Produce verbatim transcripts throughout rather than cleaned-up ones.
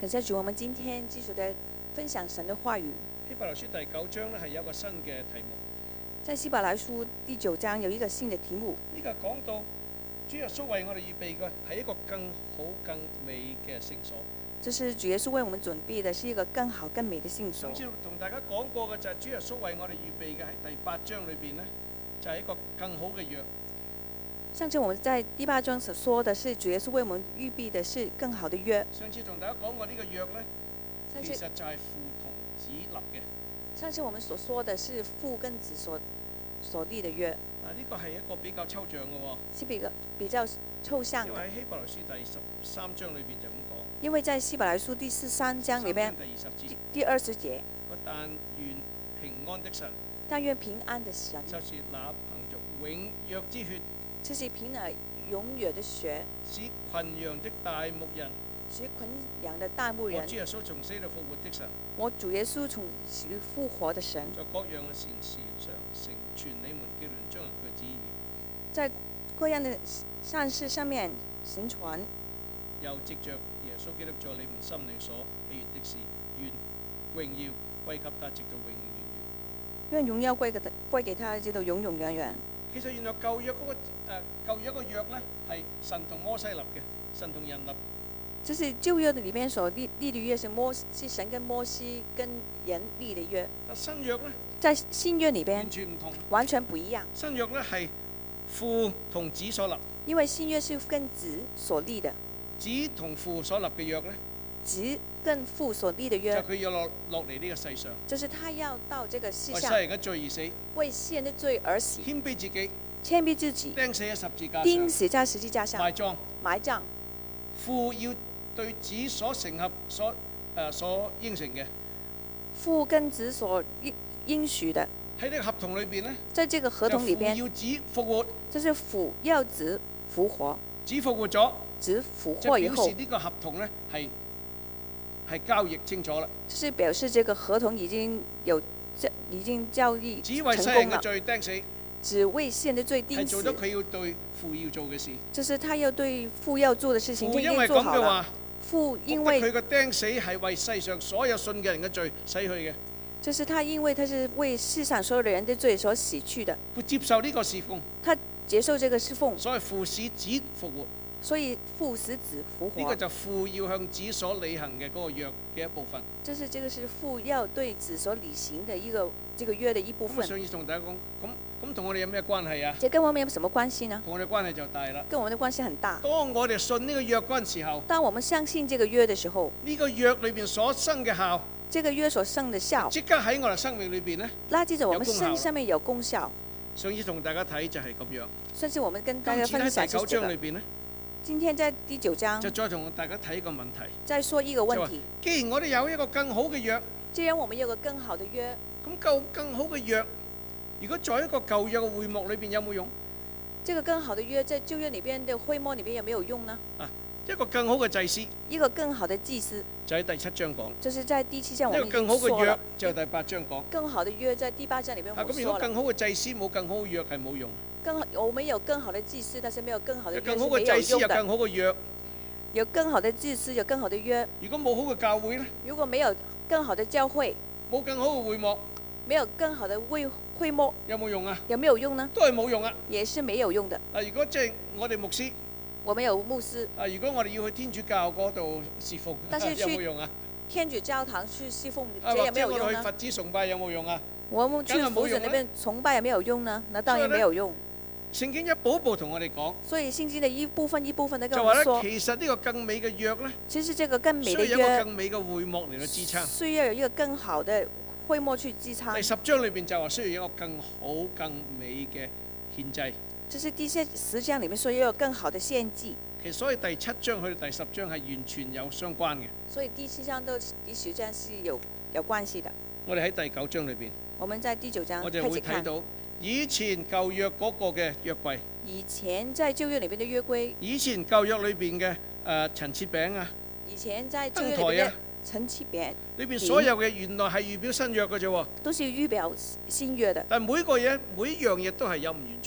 感謝主，我們今天繼續地分享神的話語。 希伯來書第九章咧係有一個新嘅題目。 在希伯來書第九章有一個新的題目。 呢個講到主耶穌為我哋預備嘅係一個更好更美嘅聖所。 這是主耶穌為我們準備的，是一個更好更美的聖所。 上次同大家講過嘅就係主耶穌為我哋預備嘅喺第八章裏邊呢，就係一個更好嘅約。 上次我們在第八章所說的是主耶穌為我們預備的是更好的約。 上次同大家講過呢個約呢，其實就係父同子立嘅。 上次我們所說的是父跟子所所立的約。 啊，呢個係一個比較抽象嘅喎。 是比較比較抽象嘅。 因為喺希伯來書第十三章裏邊就咁講。 因為在希伯來書第十三章裏邊，第二十節， 但願平安的神， 但願平安的神， 就是那憑着永約之血， 就是憑了永遠的血， 使群羊的大牧人， 使群羊的大牧人， 我主耶穌從死裏復活的神， 我主耶穌從死裏復活的神， 在各樣嘅善事上成全你們嘅聯將人嘅旨意， 在各樣的善事上面成全， 又藉着耶穌基督在你們心裏所喜悅的事，願榮耀歸給他，直到永永遠遠。 願榮耀歸給他，歸給他，直到永永遠遠。 其實原來舊約嗰、那個誒、呃、舊約個約咧係神同摩西立嘅，神同人立。 就是舊約裏面所立立的約是摩是神跟摩西跟人立的約。 新約咧， 在新約裏邊完全唔同， 完全不一樣。 新約咧係父同子所立， 因為新約是跟子所立的。 子同父所立嘅約咧， 子跟父所立的約， 就佢要落落嚟呢個世上， 就是他要到這個世上， 為世人嘅罪而死， 為世人的罪而死， 謙卑自己， 謙卑自己， 釘死喺十字架上， 釘死在十字架上， 埋葬， 埋葬。 父要對子所承合所誒、呃、所應承嘅， 父跟子所應應許的， 喺呢個合同裏邊咧， 在這個合同裏邊， 要子復活， 就是父要子復活， 子復活咗。 子復活以後， 就表示呢個合同咧係係交易清楚啦。 就是表示這個合同已經有已經交易只為世人嘅罪釘死， 只為世人的罪釘死， 係做咗佢要對父要做嘅事。 就是他要對父要做的事情， 父因為咁嘅話， 父因為佢嘅釘死係為世上所有信嘅人嘅罪死去嘅。 就是他因為他是為世上所有的人的罪所死去的。 會接受呢個侍奉， 他接受這個侍奉， 所以父使子復活。 所以父使子復活， 呢個就父要向子所履行嘅嗰個約嘅一部分。 就是這個是父要對子所履行的一個這個約的一部分。 咁上次同大家講，咁咁同我哋有咩關係啊？ 這跟我們有什麼關係呢？ 同我哋關係就大啦。 跟我們的關係很大。 當我哋信呢個約嗰陣時候， 當我們相信這個約的時候， 呢個約裏邊所生嘅效， 這個約所生的效， 即刻喺我哋生命裏邊呢， 拉接着我們身上面有功效。 上次同大家睇就係咁樣。 上次我們跟大家分享第九章裏邊呢， 今天在第九章就再同大家睇一個問題。 再說一個問題。 既然我哋有一個更好嘅約， 既然我們有個更好的約， 咁夠更好嘅約，如果在一個舊約嘅會幕裏邊有冇用？ 這個更好的約在舊約裏邊的會幕裏邊有沒有用呢？ 啊，一個更好嘅祭司， 一個更好的祭司， 就喺第七章講。 就是在第七章我們已經一個更好嘅約說了， 就係第八章講。 更好的約在第八章裏邊我們說了。 咁如果更好嘅祭司冇更好嘅約係冇用。 更好，我們有更好的祭司，但是沒有更好的約是沒更好有用的。 嘅祭司有更好嘅約。 有更好的祭司，有更好的約。 如果冇好嘅教會呢？ 如果沒有更好的教會， 冇更好嘅會幕， 沒有更好的會會幕， 有冇用啊？ 有沒有用呢？ 都係冇用啊！ 也是沒有用的。 啊，如果即係我哋牧師， 我們有牧師。 啊，如果我哋要去天主教嗰度侍奉， 但是有冇用啊？ 天主教堂去侍奉， 啊， 這也沒有或者我哋用呢？ 去佛子崇拜有冇用啊？ 我們去佛子那邊崇拜有沒有用呢？那當然沒有用。 聖經一步一步同我哋講， 所以聖經的一部分一部分的跟就話我們說， 咧，其實呢個更美嘅約咧， 其實這個更美的需要一個約更美嘅會幕嚟到支撐。 需要有一個更好的會幕去支撐。 第十章裏邊就話需要一個更好更美嘅獻祭。 就是第十十章裏面說要有更好的獻祭。 其實所以第七章去到第十章係完全有相關嘅。 所以第七章到第十章是有有關係的。 我哋喺第九章裏邊， 我們在第九章我哋會睇到以前舊約嗰個嘅約櫃。 以前在舊約裏邊的約櫃。 以前舊約裏邊嘅誒陳設餅啊。 以前在舊約裏邊嘅陳設餅。 裏邊所有嘅原來係預表新約嘅啫喎。 都是預表新約的。 但每個嘢每一樣嘢都係有唔完全。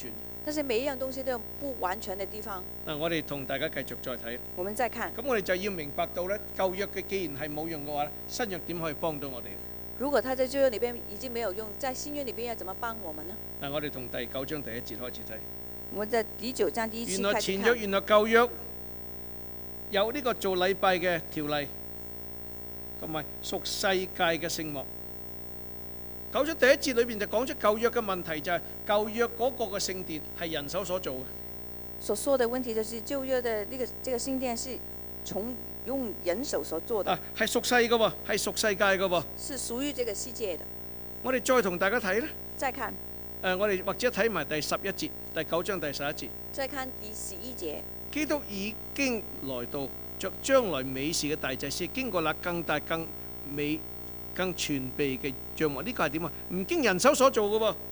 但是每一樣東西都有不完全的地方。 嗱，我哋同大家繼續再睇。 我們再看， 咁我哋就要明白到咧，舊約嘅既然係冇用嘅話，新約點可以幫到我哋？ 如果他在舊約裏邊已經沒有用，在新約裏邊要怎麼幫我們呢？ 嗱，我哋從第九章第一節開始睇。 我們在第九章第一期原來開始看。 前約、原來舊約有呢個做禮拜嘅條例，同埋屬世界嘅聖幕。九章第一節裏邊就講出舊約嘅問題，就係舊約嗰個嘅聖殿係人手所做嘅。 所說的問題就是舊約的那個這個聖殿是從用人手所做的， 啊，係屬世嘅喎，係屬世界嘅喎。 是屬於這個世界的。 我哋再同大家睇咧， 再看， 誒，我哋或者睇埋第十一節，第九章第十一節。 再看第十一節， 基督已經來到，着將來美事嘅大祭司，經過那更大、更美、更全備嘅帳幕。呢個係點啊？唔經人手所做嘅喎。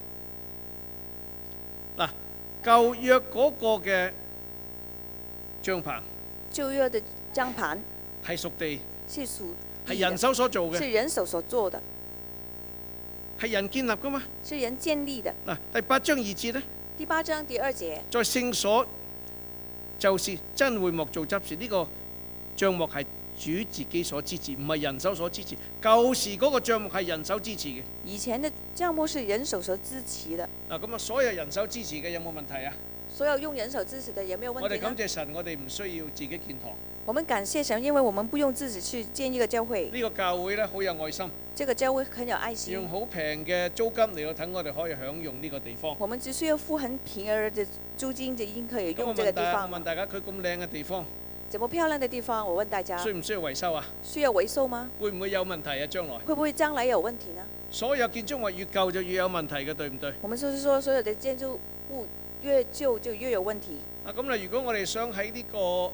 嗱，舊約嗰個嘅帳棚舊約的帳棚係屬地， 是屬地的， 係人手所做嘅， 是人手所做的， 係人建立噶嘛。 是人建立的。 嗱，第八章二節呢， 第八章第二節， 在聖所就是真會幕做執事，呢、這個帳幕係主自己所支持，唔係人手所支持。舊時嗰個帳幕係人手支持嘅。 以前的帳幕是人手所支持的。 嗱，咁啊，所有人手支持嘅有冇問題啊？ 所有用人手支持的有沒有問題呢？ 我哋感謝神，我哋唔需要自己建堂。 我們感謝神，因為我們不用自己去建一個教會。 呢個教會咧好有愛心， 這個教會很有愛心， 用好平嘅租金嚟到等我哋可以享用呢個地方。 我們只需要付很平兒的租金就已經可以咁我用這個問大家， 地方了。 我問大家，佢咁靚嘅地方， 這麼漂亮的地方，我問大家， 需唔需要維修啊？ 需要維修嗎？ 會唔會有問題啊？將來會不會將來有問題呢？ 所有建築物越舊就越有問題嘅，對唔對？ 我們就是說，所有的建築物越舊就越有問題。 啊，咁咧，如果我哋想喺呢、這個誒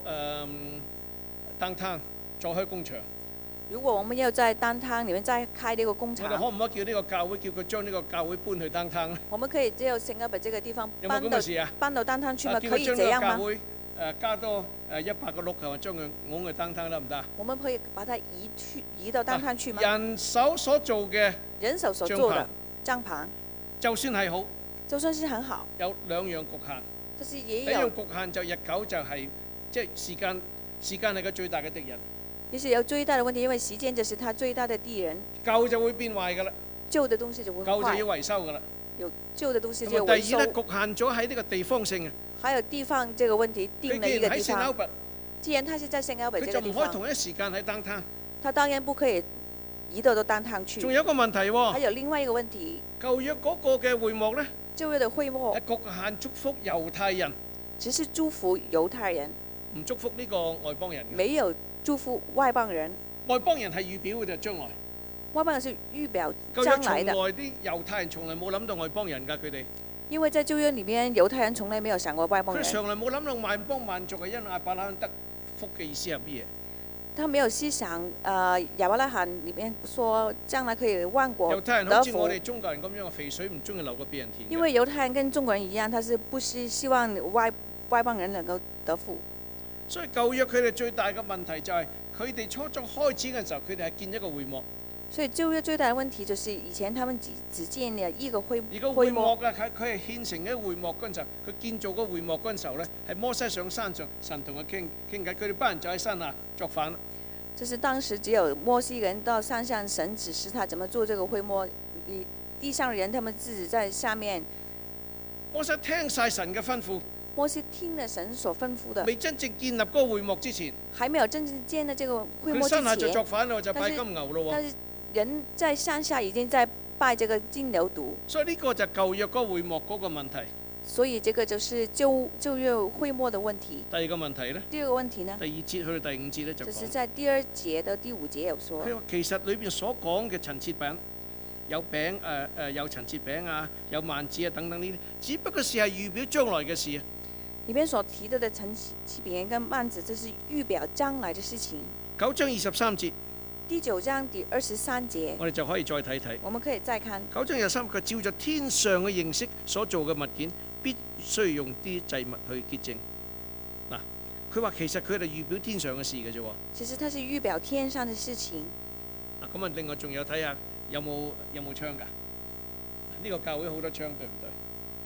downtown 再開工場， 如果我們要在 downtown 裡面再開呢個工我哋可廠， 唔可以叫呢個教會叫佢將呢個教會搬去 downtown 咧？ 我們可以只有新加坡這個地方有冇搬到咁嘅事啊？ 搬到 downtown 去嗎？ 啊叫可以佢將呢個這樣嗎？ 教會誒加多誒一百個碌，係嘛？將佢拱去 downtown 得唔得啊？ 我們可以把它移去移到 downtown 去嗎？ 人手所做嘅人手所做的帳篷， 就算係好， 就算是很好， 有兩樣局限。 但是第一樣也有局限就日久就係即係時間，時間係個最大嘅敵人。 也是有最大的問題，因為時間就是他最大的敵人。 舊就會變壞㗎啦， 舊的東西就會壞， 舊就要維修㗎啦。 有舊的東西就咁啊， 要維修第二咧，。局限咗喺呢個地方性啊。 還有地方這個問題，定了佢既然喺一個地 Saint 方。 Albert， 既然他是在聖奧北佢這個地方， 就唔可以同一時間喺 downtown。 他當然不可以移到到 downtown 去。 仲有一個問題喎， 還有另外一個問題， 舊約嗰個嘅會幕咧， 舊約的會幕係局限祝福猶太人， 只是祝福猶太人， 唔祝福呢個外邦人嘅。 沒有祝福外邦人。 外邦人係預表嘅就將來。 外邦人是預表舊約從來將來的， 啲猶太人從來冇諗到外邦人㗎，佢哋因為在舊約裏面，猶太人從來沒有想過外邦人， 佢哋從來冇諗到萬邦萬族係因亞伯拉罕得福嘅意思係乜嘢？ 他沒有思想。呃，亞伯拉罕裏面說將來可以萬國猶太人好得福， 似我哋中國人咁樣，肥水唔中意流過俾人田嘅。 因為猶太人跟中國人一樣，他是不是希望外外邦人能夠得福？ 所以舊約佢哋最大嘅問題就係佢哋初初開始嘅時候，佢哋係建一個會幕。 所以舊約最大的問題就是以前他們只只建了一個會而個會幕啊，佢佢係獻成嘅會幕嗰陣時候，佢建造個會幕嗰陣時候咧，係摩西上山上，神同佢傾傾偈，佢哋班人就喺山下作反。 就是當時只有摩西人到山上，神指示他怎麼做這個會幕，你地上人他們自己在下面。 摩西聽晒神嘅吩咐， 摩西聽了神所吩咐的， 未真正建立嗰個會幕之前， 還沒有真正建了這個會幕之佢山下就作前， 反咯，就拜金牛咯喎。 但是人在山下已經在拜這個金牛犢， 所以呢個就係舊約嗰個會幕嗰個問題。 所以這個就是舊舊約會幕的問題。 第二個問題咧， 第二個問題呢， 第二節去到第五節咧就就是講， 在第二節到第五節有說， 佢話其實裏邊所講嘅陳設餅，有餅誒誒有陳設餅啊，有幔子啊等等呢啲，只不過是係預表將來嘅事啊。 裏面所提到的陳設餅跟幔子，這是預表將來的事情。 九章二十三節， 第九章第二十三節， 我哋就可以再睇睇。 我們可以再看。 九章二十三，佢照着天上嘅形式所做嘅物件，必須用啲祭物去潔淨。嗱，佢話其實佢哋預表天上嘅事嘅啫喎。 其實它是預表天上的事情。 嗱，咁啊，另外仲有睇下有冇有冇窗㗎？呢個教會好多窗，對唔對？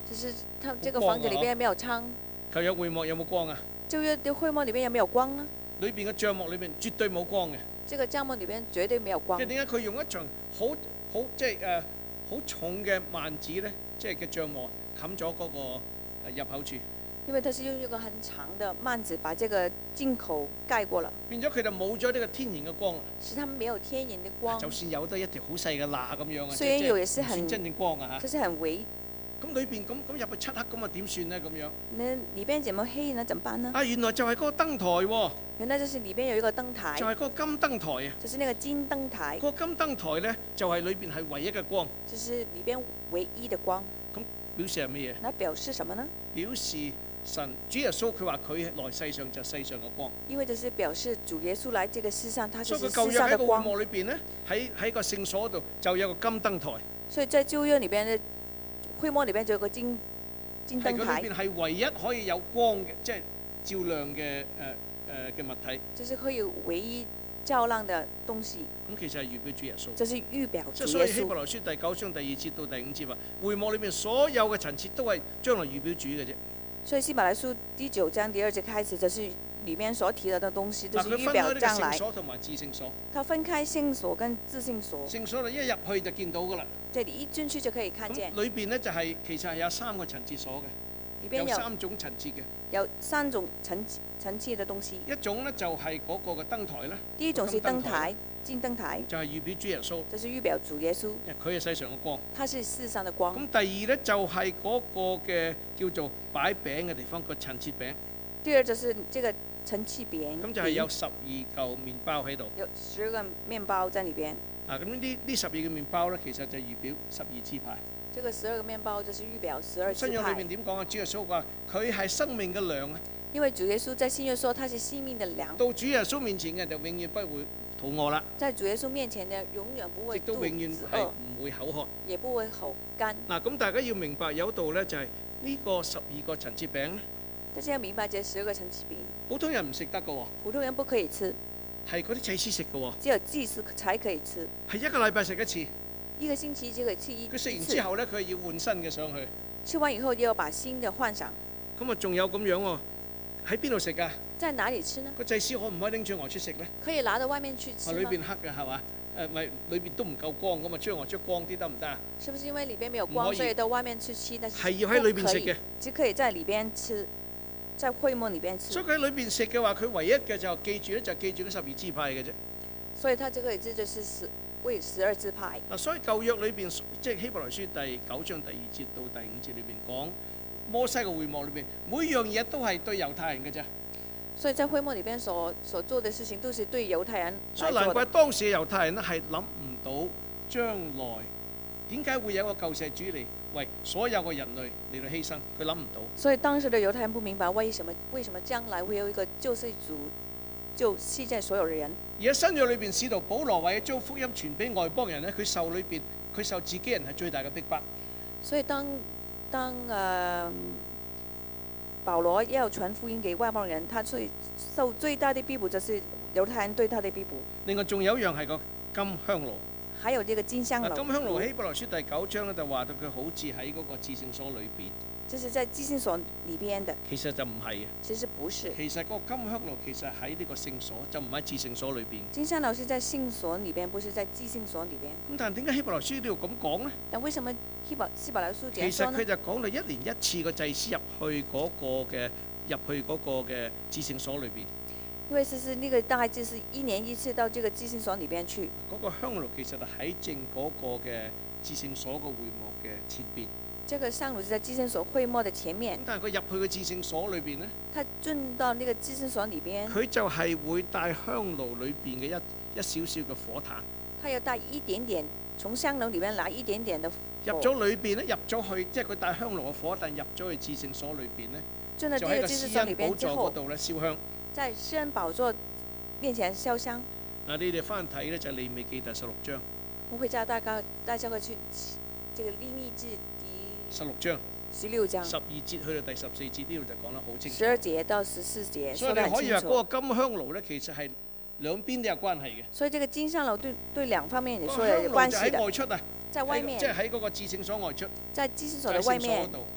就是他這個房子裏邊沒有窗。 舊約會幕有冇光啊？ 舊約的會幕裏邊有沒有光呢？ 裏邊嘅帳幕裏邊絕對冇光嘅。 這個帳幕裏邊絕對沒有光。 即係點解佢用一層好好即係誒好重嘅幔子咧，即係嘅帳幕冚咗嗰個入口處。 因為它是用一個很長的幔子把這個進口蓋過了， 變咗佢就冇咗呢個天然嘅光啦。 使他們沒有天然的光。 就算有得一條好細嘅罅咁樣啊， 雖然有也是很唔算真正光啊嚇。 這是很微。 咁裏邊咁咁入去漆黑咁啊點算呢？咁樣？ 那裏邊怎麼黑呢？怎麼辦呢？ 啊，原來就係嗰個燈台喎。 原來就是裏邊有一個燈台。 就係嗰個金燈台啊。 就是那個金燈台。 嗰個金燈台咧，就係裏邊係唯一嘅光。 就是裏邊唯一的光。 咁表示係乜嘢？ 那表示什麼呢？ 表示神主耶穌佢話佢來世上就世上嘅光。 因為就是表示主耶穌來這個世上，他就是所以佢舊約喺個會世上的光。 幕裏邊咧，喺喺個聖所度就有個金燈台。 所以在舊約裏邊的會幕裏邊就有個金金燈台。 係佢裏邊係唯一可以有光嘅，即係照亮嘅誒誒嘅物體。 就是可以唯一照亮的東西。 咁其實係預表主耶穌。 這是預表主耶穌。 所以希伯來書第九章第二節到第五節話，會幕裏邊所有嘅陳設都係將來預表主嘅啫。 所以希伯來書第九章第二節開始，就是裏面所提到的東西都是預表將來。 聖所同埋至聖所。 它分開聖所跟至聖所。 聖所你一入去就見到㗎啦。 即係你一進去就可以看見。 裏邊呢就係、是、其實係有三個陳設所嘅， 裏邊有， 有三種陳設嘅。 有三種陳陳設嘅東西。 一種呢就係、是、嗰個嘅燈台啦。 第一種是燈台，金燈台。 就係預表主耶穌。 就是預表主耶穌。 佢係世上嘅光。 他是世上的光。 咁第二呢，就係、是、嗰個嘅叫做擺餅嘅地方，個陳設餅。 第二就是這個陳設餅。 咁就係有十二嚿麵包喺度。 有十二個麵包在裏邊。 啊，咁呢呢十二個麵包咧，其實就預表十二支派。 這個十二個麵包就是預表十二支派。 新約裏面點講啊？主耶穌話佢係生命嘅糧啊。 因為主耶穌在新約說他是生命的糧。 到主耶穌面前嘅就永遠不會肚餓啦。 在主耶穌面前嘅永遠不會亦都永遠係唔會口渴。 也不會口乾。 嗱，咁大家要明白有道咧，就係呢個十二個陳設餅咧。 大家要明白這十二個陳設餅。 普通人唔食得嘅喎。 普通人不可以吃。 係嗰啲祭司食嘅喎。 只有祭司才可以吃。 係一個禮拜食一次。 一個星期只可以吃一次。 佢食完之後咧，佢要換新嘅上去。 吃完以後要把新嘅換上。 咁啊，仲有咁樣喎？喺邊度食㗎？ 在哪裡吃呢？ 個祭司可唔可以拎出外出食咧？ 可以拿到外面去吃嗎？ 裏邊黑嘅係嘛？誒咪裏邊都唔夠光咁啊，出外出光啲得唔得啊？ 是不是因為裏邊沒有光，所以到外面去吃？但係要喺裏邊食嘅， 只可以在裏邊吃，在會幕裏邊吃。 所以佢喺裏邊食嘅話，佢唯一嘅就記住咧，就記住嗰十二支派嘅啫。 所以他這個字就是十為十二支派。 嗱，所以舊約裏邊即係希伯來書第九章第二節到第五節裏邊講摩西嘅會幕裏邊，每樣嘢都係對猶太人嘅啫。 所以在會幕裏邊所所做的事情都是對猶太人。 所以難怪當時嘅猶太人咧係諗唔到將來點解會有一個救世主嚟為所有嘅人類嚟到犧牲，佢諗唔到。 所以當時的猶太人不明白為什麼為什麼將來會有一個救世主就犧牲所有嘅人。 而喺新約裏邊，使徒保羅為咗將福音傳俾外邦人咧，佢受裏邊佢受自己人係最大嘅逼迫。 所以當當誒、呃、保羅要傳福音給外邦人，他最受最大的逼迫就是猶太人對他的逼迫。 另外仲有一樣係個金香爐。 還有呢個金香爐。 金香爐希伯來書第九章咧就話到佢好似喺嗰個至聖所裏邊。 就是在至聖所裏邊的。 其實就唔係嘅。 其實不是。 其實嗰個金香爐其實喺呢個聖所，就唔喺至聖所裏邊。 金香爐是在聖所裏邊，不是在至聖所裏邊。 咁但係點解希伯來書呢度咁講呢？ 但為什麼希伯希伯來書這樣說呢？ 其實佢就講到一年一次個祭司入去嗰個嘅入去嗰個嘅至聖所裏邊。 因為是是呢個大概就是一年一次到這個至聖所裏邊去。 嗰個香爐其實係喺正嗰個嘅至聖所個會幕嘅前邊。 這個香爐是在至聖所會幕的前面。 但係佢入去個至聖所裏邊呢， 他進到呢個至聖所裏邊。 佢就係會帶香爐裏邊嘅一一少少嘅火炭。 他要帶一點點，從香爐裏邊拿一點點的。 入咗裏邊咧，入咗去，即係佢帶香爐嘅火炭入咗去至聖所裏邊呢，就喺個施恩寶座嗰度咧燒香。 在施恩寶座面前燒香。 嗱，你哋翻睇咧就利未記第十六章。 我會教大家大家去這個利未記第十六章。 十六章。 十二節去到第十四節呢度就講得好清楚。 十二節到十四節。 所以你可以話嗰個金香爐咧，其實係兩邊都有關係嘅。 所以這個金香爐對對兩方面嚟說有關係的。 喺外出啊。 在外面。 即係喺嗰個至聖所外出。 在至聖所的外面。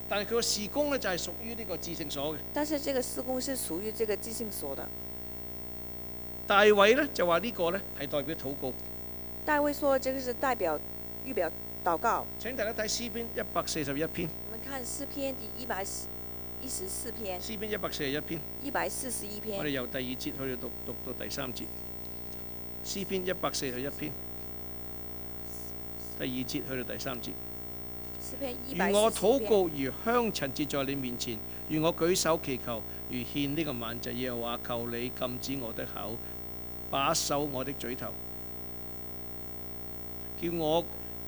但係佢個事工咧就係屬於呢個至聖所嘅。 但是這個事工是屬於這個至聖所的。 大衛咧就話呢個咧係代表禱告。 大衛說這個是代表預表禱告。 請大家睇詩篇一百四十一篇。 我們看詩篇第一百一十四篇。 詩篇一百四十一篇。 一百四十一篇。 我哋由第二節去到讀讀到第三節。詩篇一百四十一篇，第二節去到第三節。願我禱告如香陳設在你面前，願我舉手祈求如獻呢個燔祭。耶和華，求你禁止我的口，把守我的嘴頭，叫我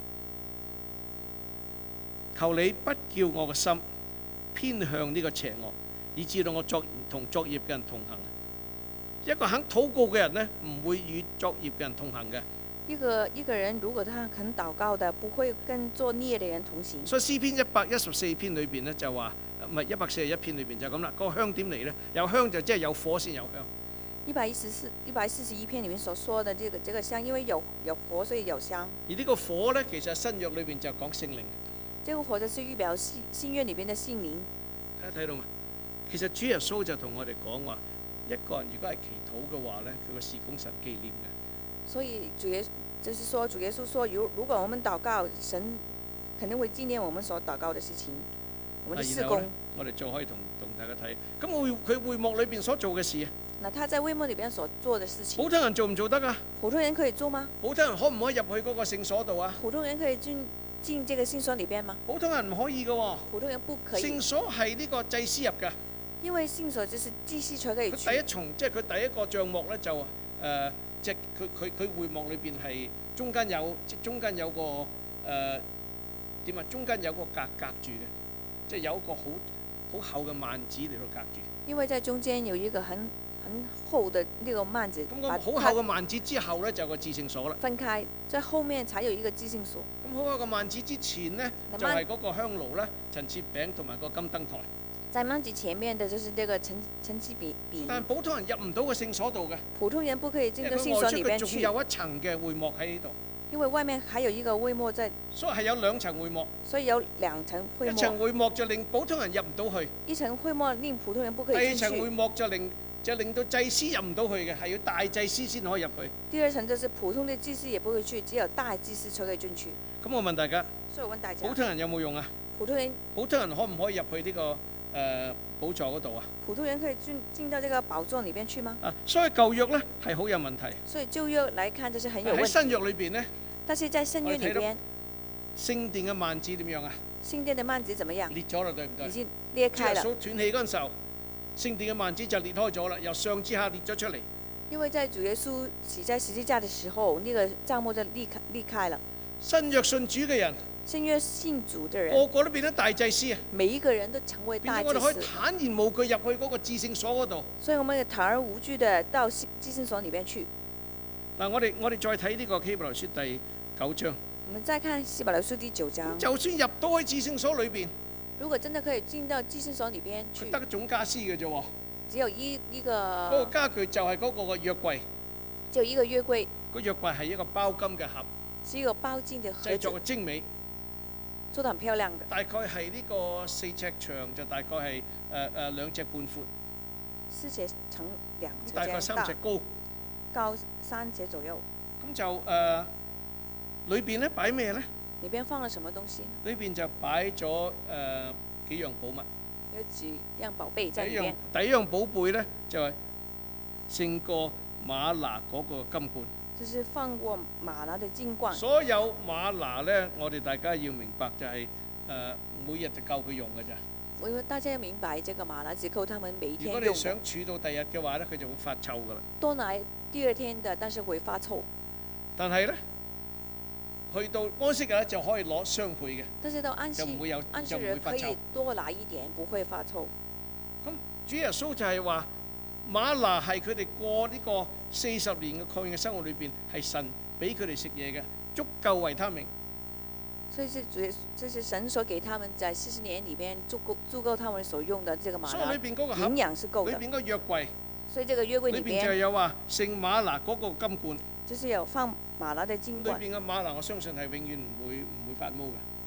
求你不叫我嘅心偏向呢個邪惡，以致到我作同作孽嘅人同行。一個肯禱告嘅人呢，唔會與作孽嘅人同行嘅。 一個一個人如果他肯禱告的，不會跟作孽的人同行。 所以詩篇一百一十四篇裏邊呢，就話，唔係一百四十一篇裏邊就咁啦。嗰個香點嚟呢？有香就即係有火先有香。 一百一十四一百四十一篇裏面所說的這個這個香，因為有有火所以有香。 而呢個火呢，其實新約裏邊就講聖靈。 這個火就是預表新新約裏邊的聖靈。 睇睇到嘛？其實主耶穌就同我哋講話，一個人如果係祈禱嘅話呢，佢個事工神紀念嘅。 所以主耶就是說，主耶穌說，如如果我們禱告，神肯定會紀念我們所禱告的事情，我們的事工。 我哋再可以同同大家睇，咁會佢會幕裏邊所做嘅事啊。 那他在會幕裏邊所做的事情， 普通人做唔做得啊？ 普通人可以做嗎？ 普通人可唔可以入去嗰個聖所度啊？ 普通人可以進進這個聖所裏邊嗎？ 普通人唔可以嘅喎。 普通人不可以。 聖所係呢個祭司入嘅。 因為聖所就是祭司才可以去。 佢第一重即係佢第一個帳幕咧，就誒。呃即係佢佢佢會幕裏邊係中間有即係中間有個誒點啊？中間有個隔隔住嘅，即係有一個好好厚嘅幔子嚟到隔住。因為在中間有一個很很厚嘅呢個幔子。咁個好厚嘅幔子之後咧，就個至聖所啦。 分開，在後面才有一個至聖所。 咁好厚嘅幔子之前呢，就係嗰個香爐咧、陳設餅同埋個金燈台。 在幔子前面的就是這個陳陳設餅。 但普通人入唔到個聖所度嘅。 普通人不可以進到聖所裏邊去。 仲有一層嘅會幕喺呢度。 因為外面還有一個會幕在。 所以係有兩層會幕。 所以有兩層會幕。 一層會幕就令普通人入唔到去。 一層會幕令普通人不可以進去。 第二層會幕就令就令到祭司入唔到去嘅，係要大祭司先可以入去。 第二層就是普通的祭司也不會去，只有大祭司才可以進去。 咁我問大家。 所以我問大家。 普通人有冇用啊？ 普通人。 普通人可唔可以入去呢個？誒、呃、寶座嗰度啊！ 普通人可以進進到這個寶座裏邊去嗎？ 啊，所以舊約咧係好有問題。 所以舊約來看，就是很有問題。 喺新約裏邊呢， 但是在新約裏邊， 聖殿嘅幔子點樣啊？ 聖殿嘅幔子怎麼樣？ 裂咗啦，對唔對？ 已經裂開了。 主耶穌斷氣嗰陣時候，聖殿嘅幔子就裂開咗啦，由上至下裂咗出嚟。 因為在主耶穌死在十字架嘅時候，呢、那個帳幕就裂開裂開了。 新約信主嘅人。 新約信主的人， 個個都變咗大祭司啊！ 每一個人都成為大祭司。 我哋可以坦然無懼入去嗰個至聖所嗰度。 所以我們要坦然無懼的到至聖所裏邊去。 嗱，我哋我哋再睇呢個希伯來書第九章。 我們再看希伯來書第九章。 就算入到去至聖所裏邊， 如果真的可以進到至聖所裏邊去， 得一種家私嘅啫喎。 只有一一個。 嗰個家具就係嗰個個約櫃。 只有一個約櫃。 個約櫃係一個包金嘅盒。 是一個包金嘅盒。 製作嘅精美。 做得很漂亮的， 大概係呢個四尺長，就大概係誒誒兩尺半闊。 四尺乘兩尺， 大概三尺高。 高三尺左右。咁就誒裏邊咧擺咩咧？ 裏邊放了什麼東西呢？ 裏邊就擺咗誒幾樣寶物。 有幾樣寶貝在裏邊。 第一樣寶貝咧就係勝過嗎哪嗰個金罐。 就是放過嗎哪的金冠。所有嗎哪咧，我哋大家要明白就係、是、誒、呃、每日就夠佢用嘅咋。 我以為大家要明白，這個嗎哪只夠他們每一天用。 如果你想儲到第日嘅話咧，佢就會發臭噶啦。 多拿第二天的，但是會發臭。但係咧，去到安息日咧就可以攞雙倍嘅。 但是到安息， 就唔會有， 安息日可以多拿一點，不會發臭。 咁主耶穌就係話。嗎哪係佢哋過呢個四十年嘅曠野嘅生活裏邊，係神俾佢哋食嘢嘅，足夠為他命。 所以是主，這是神所給他們在四十年裏邊足夠足夠他們所用的這個嗎哪。 所以裏邊嗰個盒， 營養是夠的。 裏邊個約櫃， 所以這個約櫃裏邊， 裏邊就有話聖嗎哪嗰個金罐。 就是有放嗎哪的金罐。 裏邊嘅嗎哪，我相信係永遠唔會唔會發毛嘅。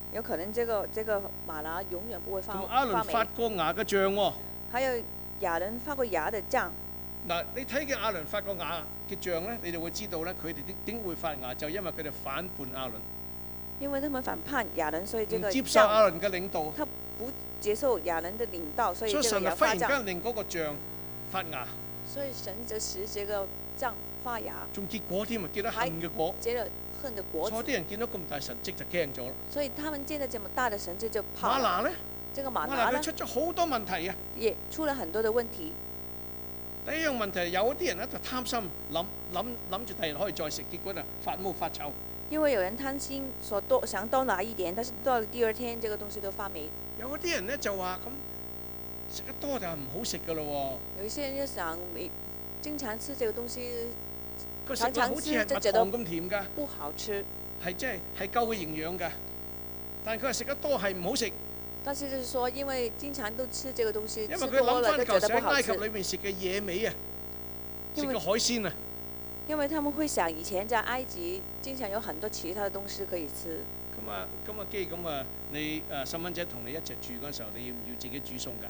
有可能這個這個馬拿永遠不會發咁亞倫發發霉。 過牙嘅杖喎。 還有亞倫發過牙的杖。 嗱，你睇見亞倫發過牙嘅杖咧，你就會知道咧，佢哋點點會發牙，就因為佢哋反叛亞倫， 因為他們反叛亞倫，所以這個唔接受亞倫嘅領導。 他不接受亞倫的領導，所以所以這個神就忽然牙發杖。 間令嗰個杖發牙， 所以神就使這個杖發芽， 仲結果添啊，結得恨嘅果。 結了恨的果子。 所以啲人見到咁大神跡就驚咗啦。 所以他們見到這麼大的神跡就怕了。 馬拿咧， 這個馬馬拿拿呢佢出咗好多問題啊。 也出了很多的問題。 第一樣問題係有啲人咧就貪心，諗諗諗住第日可以再食，結果就發毛發臭。 因為有人貪心，所多想多拿一點，但是到了第二天，這個東西都發霉。 有啲人咧就話咁食得多就係唔好食噶咯喎。 有一些人就想，每經常吃這個東西， 個食物好似係蜜糖咁甜㗎， 不好吃。 係即係係夠佢營養㗎，但係佢話食得多係唔好食。 但是就是說，因為經常都吃這個東西， 因為吃佢諗翻多了就覺舊時喺埃及得不好吃。 裏面食嘅野味啊，食因為嘅海鮮啊。 因為他們會想，以前在埃及經常有很多其他的東西可以吃。 咁啊，咁啊，基咁啊，你誒細蚊仔同你一齊住嗰陣時候，你要唔要自己煮餸㗎？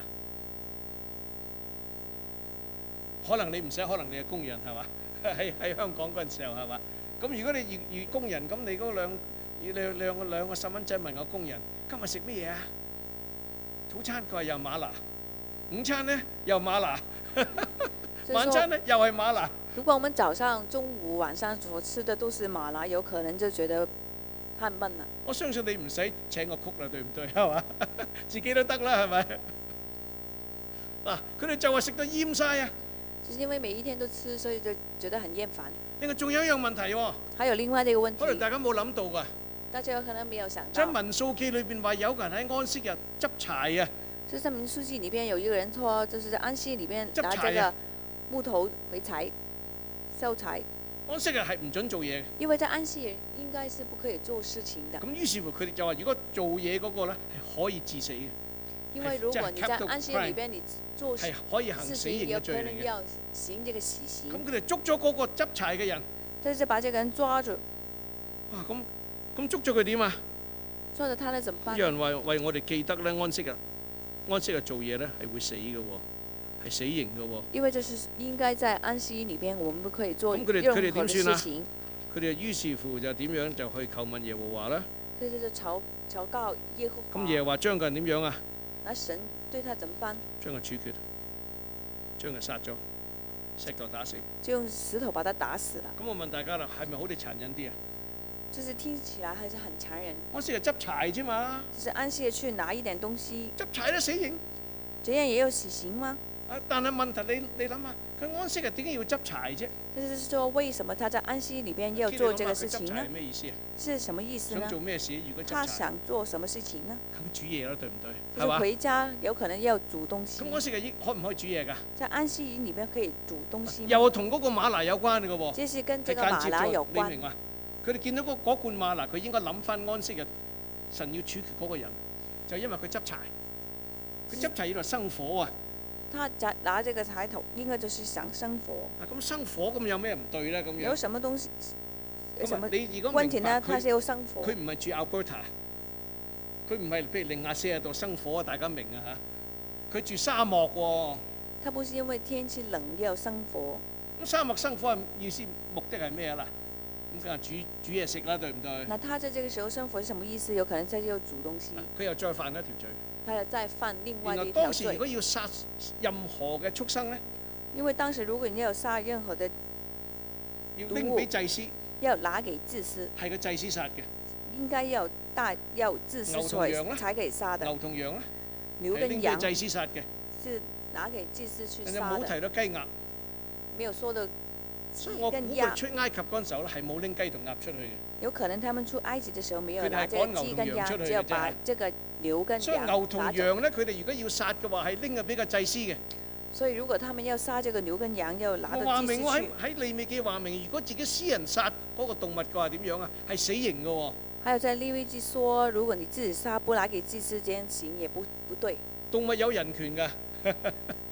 可能你唔使，可能你係工人係嘛？喺喺香港嗰陣時候係嘛？咁如果你遇遇工人，咁你嗰兩兩兩個兩個細蚊仔問我工人，今日食乜嘢啊？早餐佢話又馬拿，午餐咧又馬拿，晚餐咧又係馬拿。 如果我們早上、中午、晚上所吃的都是馬拿，有可能就覺得太悶啦。 我相信你唔使請個曲啦，對唔對？係嘛？自己都得啦，係咪？嗱，佢哋就話食到厭晒啊！ 就是因為每一天都吃，所以就覺得很厭煩。 另外仲有一樣問題喎， 還有另外的一個問題， 可能大家冇諗到㗎。 大家有可能沒有想在到。 民數記裏邊話有個人喺安息日執柴啊， 就是在民數記裏邊有一個人說，就是在安息裏邊拿這個執柴啊木頭為柴，燒柴。 安息日係唔準做嘢嘅。 因為在安息日應該是不可以做事情的。 咁於是乎佢哋就話：如果做嘢嗰個咧係可以致死嘅， 因為如果你在安息日裏邊你做係可以行事死刑情，有嘅罪嚟嘅。 可能要行這個死刑。 咁佢哋捉咗嗰個執柴嘅人， 但是把這個人抓住， 哇！咁咁捉咗佢點啊？ 抓住他呢怎麼辦？ 有人話為我哋記得咧，安息日安息日做嘢咧係會死嘅喎，係死刑嘅喎。 因為這是應該在安息日裏邊，我們不可以做咁佢哋任佢哋何的點算啊事情。 佢哋於是乎就點樣就去求問耶和華啦。 所以就求求告耶和華。 咁耶和華將個人點樣啊？ 那神對他怎麼辦？ 將佢處決，將佢殺咗，石頭打死。 就用石頭把他打死了。 咁我問大家啦，係咪好啲殘忍啲啊？ 就是聽起來還是很殘忍。 安息日執柴啫嘛， 就是安息日去拿一點東西， 執柴都死刑。 這樣也有死刑嗎？ 啊！但係問題你你諗下，佢安息日點解要執柴啫？ 就是說，為什麼他在安息裏邊要做這個事情呢係？咩意思啊？ 是什麼意思呢想？做咩事？如果執柴， 他想做什麼事情呢？ 咁煮嘢咯，對唔對？ 就是係嘛？ 回家有可能要煮東西。 咁安息日應可唔可以煮嘢㗎？ 在安息日裏邊可以煮東西嗎？ 又同嗰個馬拿有關嘅喎， 這是跟這係個馬間接咗拿有關你明。嘛？佢哋見到嗰嗰罐馬拿，佢應該諗翻安息日神要處決嗰個人，就因為佢執柴，佢執柴要嚟生火啊！ 他拿拿這個柴頭，應該就是想生火。 嗱，咁生火咁有咩唔對咧？咁樣有什麼東西？有什麼咁啊你如果問題呢？ 明白佢他是要生火。 佢唔係住 Alberta，佢唔係譬如零下四十度生火啊！大家明啊嚇？佢住沙漠喎， 他不是因為天氣冷要生火。 咁沙漠生火係意思目的係咩啊？嗱，咁梗係煮煮嘢食啦，對唔對？ 那他在這個時候生火是什麼意思？有可能在這度煮東西， 佢又再犯一條罪。 他要再犯另外原來的一條罪。 當時如果要殺任何嘅畜生咧， 因為當時如果你要殺任何的， 要拎俾祭司， 要拿給祭司， 係個祭司殺嘅。 應該要大要祭司牛同羊呢才才可以殺的。 牛同羊咧， 牛係拎俾跟羊祭司殺嘅。 是拿給祭司去人哋殺的， 冇提到雞鴨， 沒有說的所以我估跟鴨。 佢出埃及嗰陣時候咧，係冇拎雞同鴨出去嘅。 有可能他們出埃及的時候沒有佢哋係拿這個趕牛雞跟鴨， 同羊出去只有嘅啫把這個牛跟所以牛同羊拿走。 羊咧，佢哋如果要殺嘅話，係拎去俾個祭司嘅。 所以如果他們要殺這個牛跟羊，要拿我到祭司話明我喺去。 喺利未記話明，如果自己私人殺嗰個動物嘅話，點樣啊？係死刑嘅喎。 還有在利未記說，如果你自己殺不拿給祭司，這樣行也不不對。 動物有人權㗎，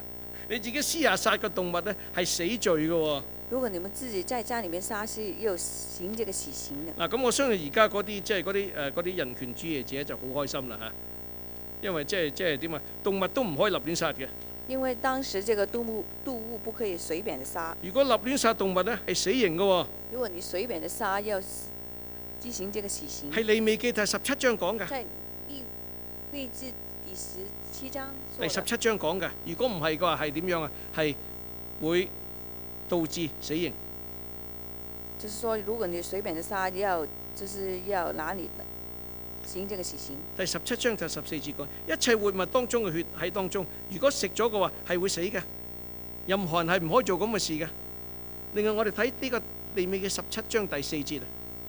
你自己私下殺嘅動物咧係死罪嘅喎。 如果你們自己在家裡面殺是要行這個死刑的。 嗱，咁我相信而家嗰啲即係嗰啲誒嗰啲人權主義者就好開心啦嚇，因為即係即係點啊，動物都唔可以立亂殺嘅。 因為當時這個動物動物不可以隨便的殺。 如果立亂殺動物咧係死刑嘅喎。 如果你隨便的殺，要執行這個死刑。 係利未記第十七章講嘅。 在利未記第十七章。 第十七章講嘅，如果唔係嘅話係點樣啊？係會導致死刑。 就是說，如果你隨便的殺，要就是要拿你行這個死刑。 第十七章第十四節講，一切活物當中嘅血喺當中，如果食咗嘅話係會死嘅，任何人係唔可以做咁嘅事嘅。另外我哋睇呢個利未記十七章第四節啊，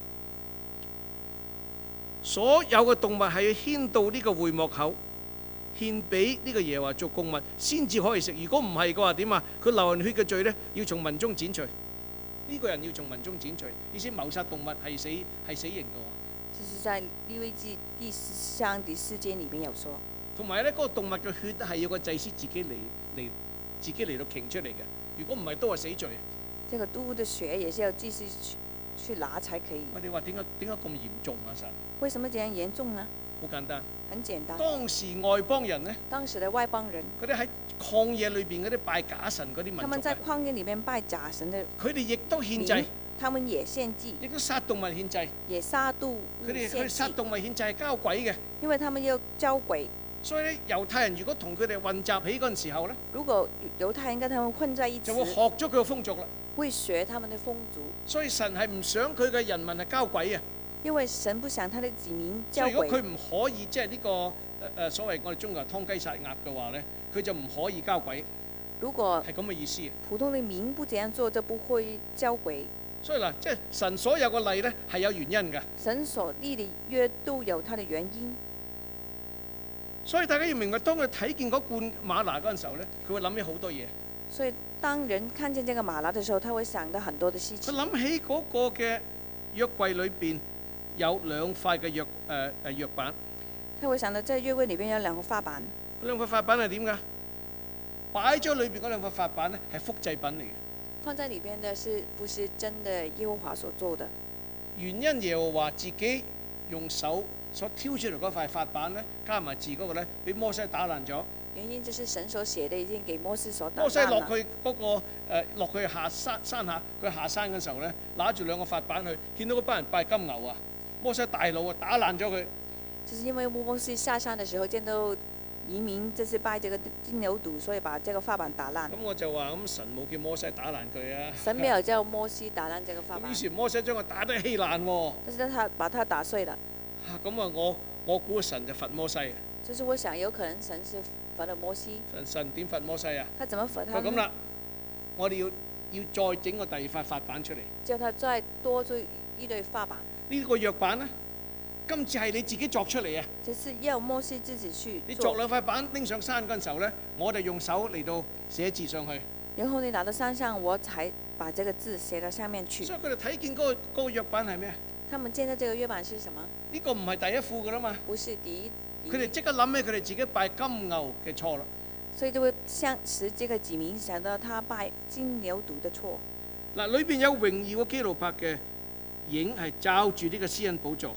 所有嘅動物係要牽到呢個會幕口，獻俾呢個耶和華做供物，先至可以食。如果唔係嘅話點啊？佢流人血嘅罪呢，要從民中剪除。呢、這個人要從民中剪除，意思謀殺動物係死係死刑嘅喎。 就是在利未記第十章第四節裏面有說。 同埋咧，嗰、那個動物嘅血係要個祭司自己嚟嚟自己嚟到擎出嚟嘅。如果唔係，都係死罪。 這個動物的血也是要祭司去去拿才可以。 我哋話點解點解咁嚴重啊？神？ 為什麼這樣嚴重呢？ 好簡單。 很簡單。 當時外邦人呢， 當時的外邦人， 嗰啲喺曠野裏邊嗰啲拜假神嗰啲民族， 他們在曠野裏面拜假神的， 佢哋亦都獻祭， 他們也獻祭， 亦都殺動物獻祭， 也殺動物獻祭。 佢哋佢殺動物獻祭係交鬼嘅， 因為他們要交鬼。 所以咧，猶太人如果同佢哋混雜起嗰陣時候咧， 如果猶太人跟他們混在一起， 就會學咗佢個風俗啦， 會學他們的風俗。 所以神係唔想佢嘅人民係交鬼啊。 因為神不想他的子民交鬼。 所以如果佢唔可以即係呢個誒誒、呃、所謂我哋中國人劏雞殺鴨嘅話咧，佢就唔可以交鬼。 如果係咁嘅意思。 普通的民不這樣做，就不會交鬼。 所以嗱，即係神所有個例咧係有原因㗎。 神所立的約都有它的原因。 所以大家要明白，當佢睇見嗰罐嗎哪嗰陣時候咧，佢會諗起好多嘢。 所以當人看見這個嗎哪的時候，他會想到很多的事情。 佢諗起嗰個嘅約櫃裏邊有兩塊嘅約誒誒約板。 他會想到在約櫃裏邊有兩個法板。 兩塊法板係點㗎？擺咗裏邊嗰兩塊法板咧係複製品嚟嘅。 放在裏邊的是不是真的耶和華所做的？ 原因耶和華自己用手所挑出嚟嗰塊法板咧，加埋字嗰個咧，俾摩西打爛咗。 原因就是神所寫的已經給摩西所打爛。 摩西落去嗰個誒落去下山山下，佢下山嘅時候咧，拿住兩個法板去，見到嗰班人拜金牛啊，摩西大怒啊，打爛咗佢。 就是因為摩西下山嘅時候見到移民就是拜這個金牛犢，所以把這個法板打爛。咁我就話咁神冇叫摩西打爛佢啊。 神沒有叫摩西打爛這個法板。 於是摩西將佢打得稀爛喎。 但是他把他打碎了。 嚇咁啊！我我估神就罰摩西。 就是我想有可能神是罰了摩西。 神神點罰摩西啊？ 他怎麼罰他？ 就咁啦，我哋要要再整個第二塊法板出嚟。 叫他再多做一對法板。 呢個約板呢，今次係你自己作出嚟啊！ 這是要摩西自己去做。 你作兩塊板拎上山嗰陣時候呢，我哋用手嚟到寫字上去。 然後你拿到山上，我才把這個字寫到上面去。 所以佢哋睇見嗰個嗰個約板係咩？ 他們見到這個約板是什麼？ 呢個唔係第一副噶啦嘛。 不是第一。 佢哋即刻諗起佢哋自己拜金牛嘅錯啦。 所以就會向使這個子民想到他拜金牛犢的錯。 嗱，裏邊有榮耀嘅基路伯嘅影係罩住呢個施恩寶座。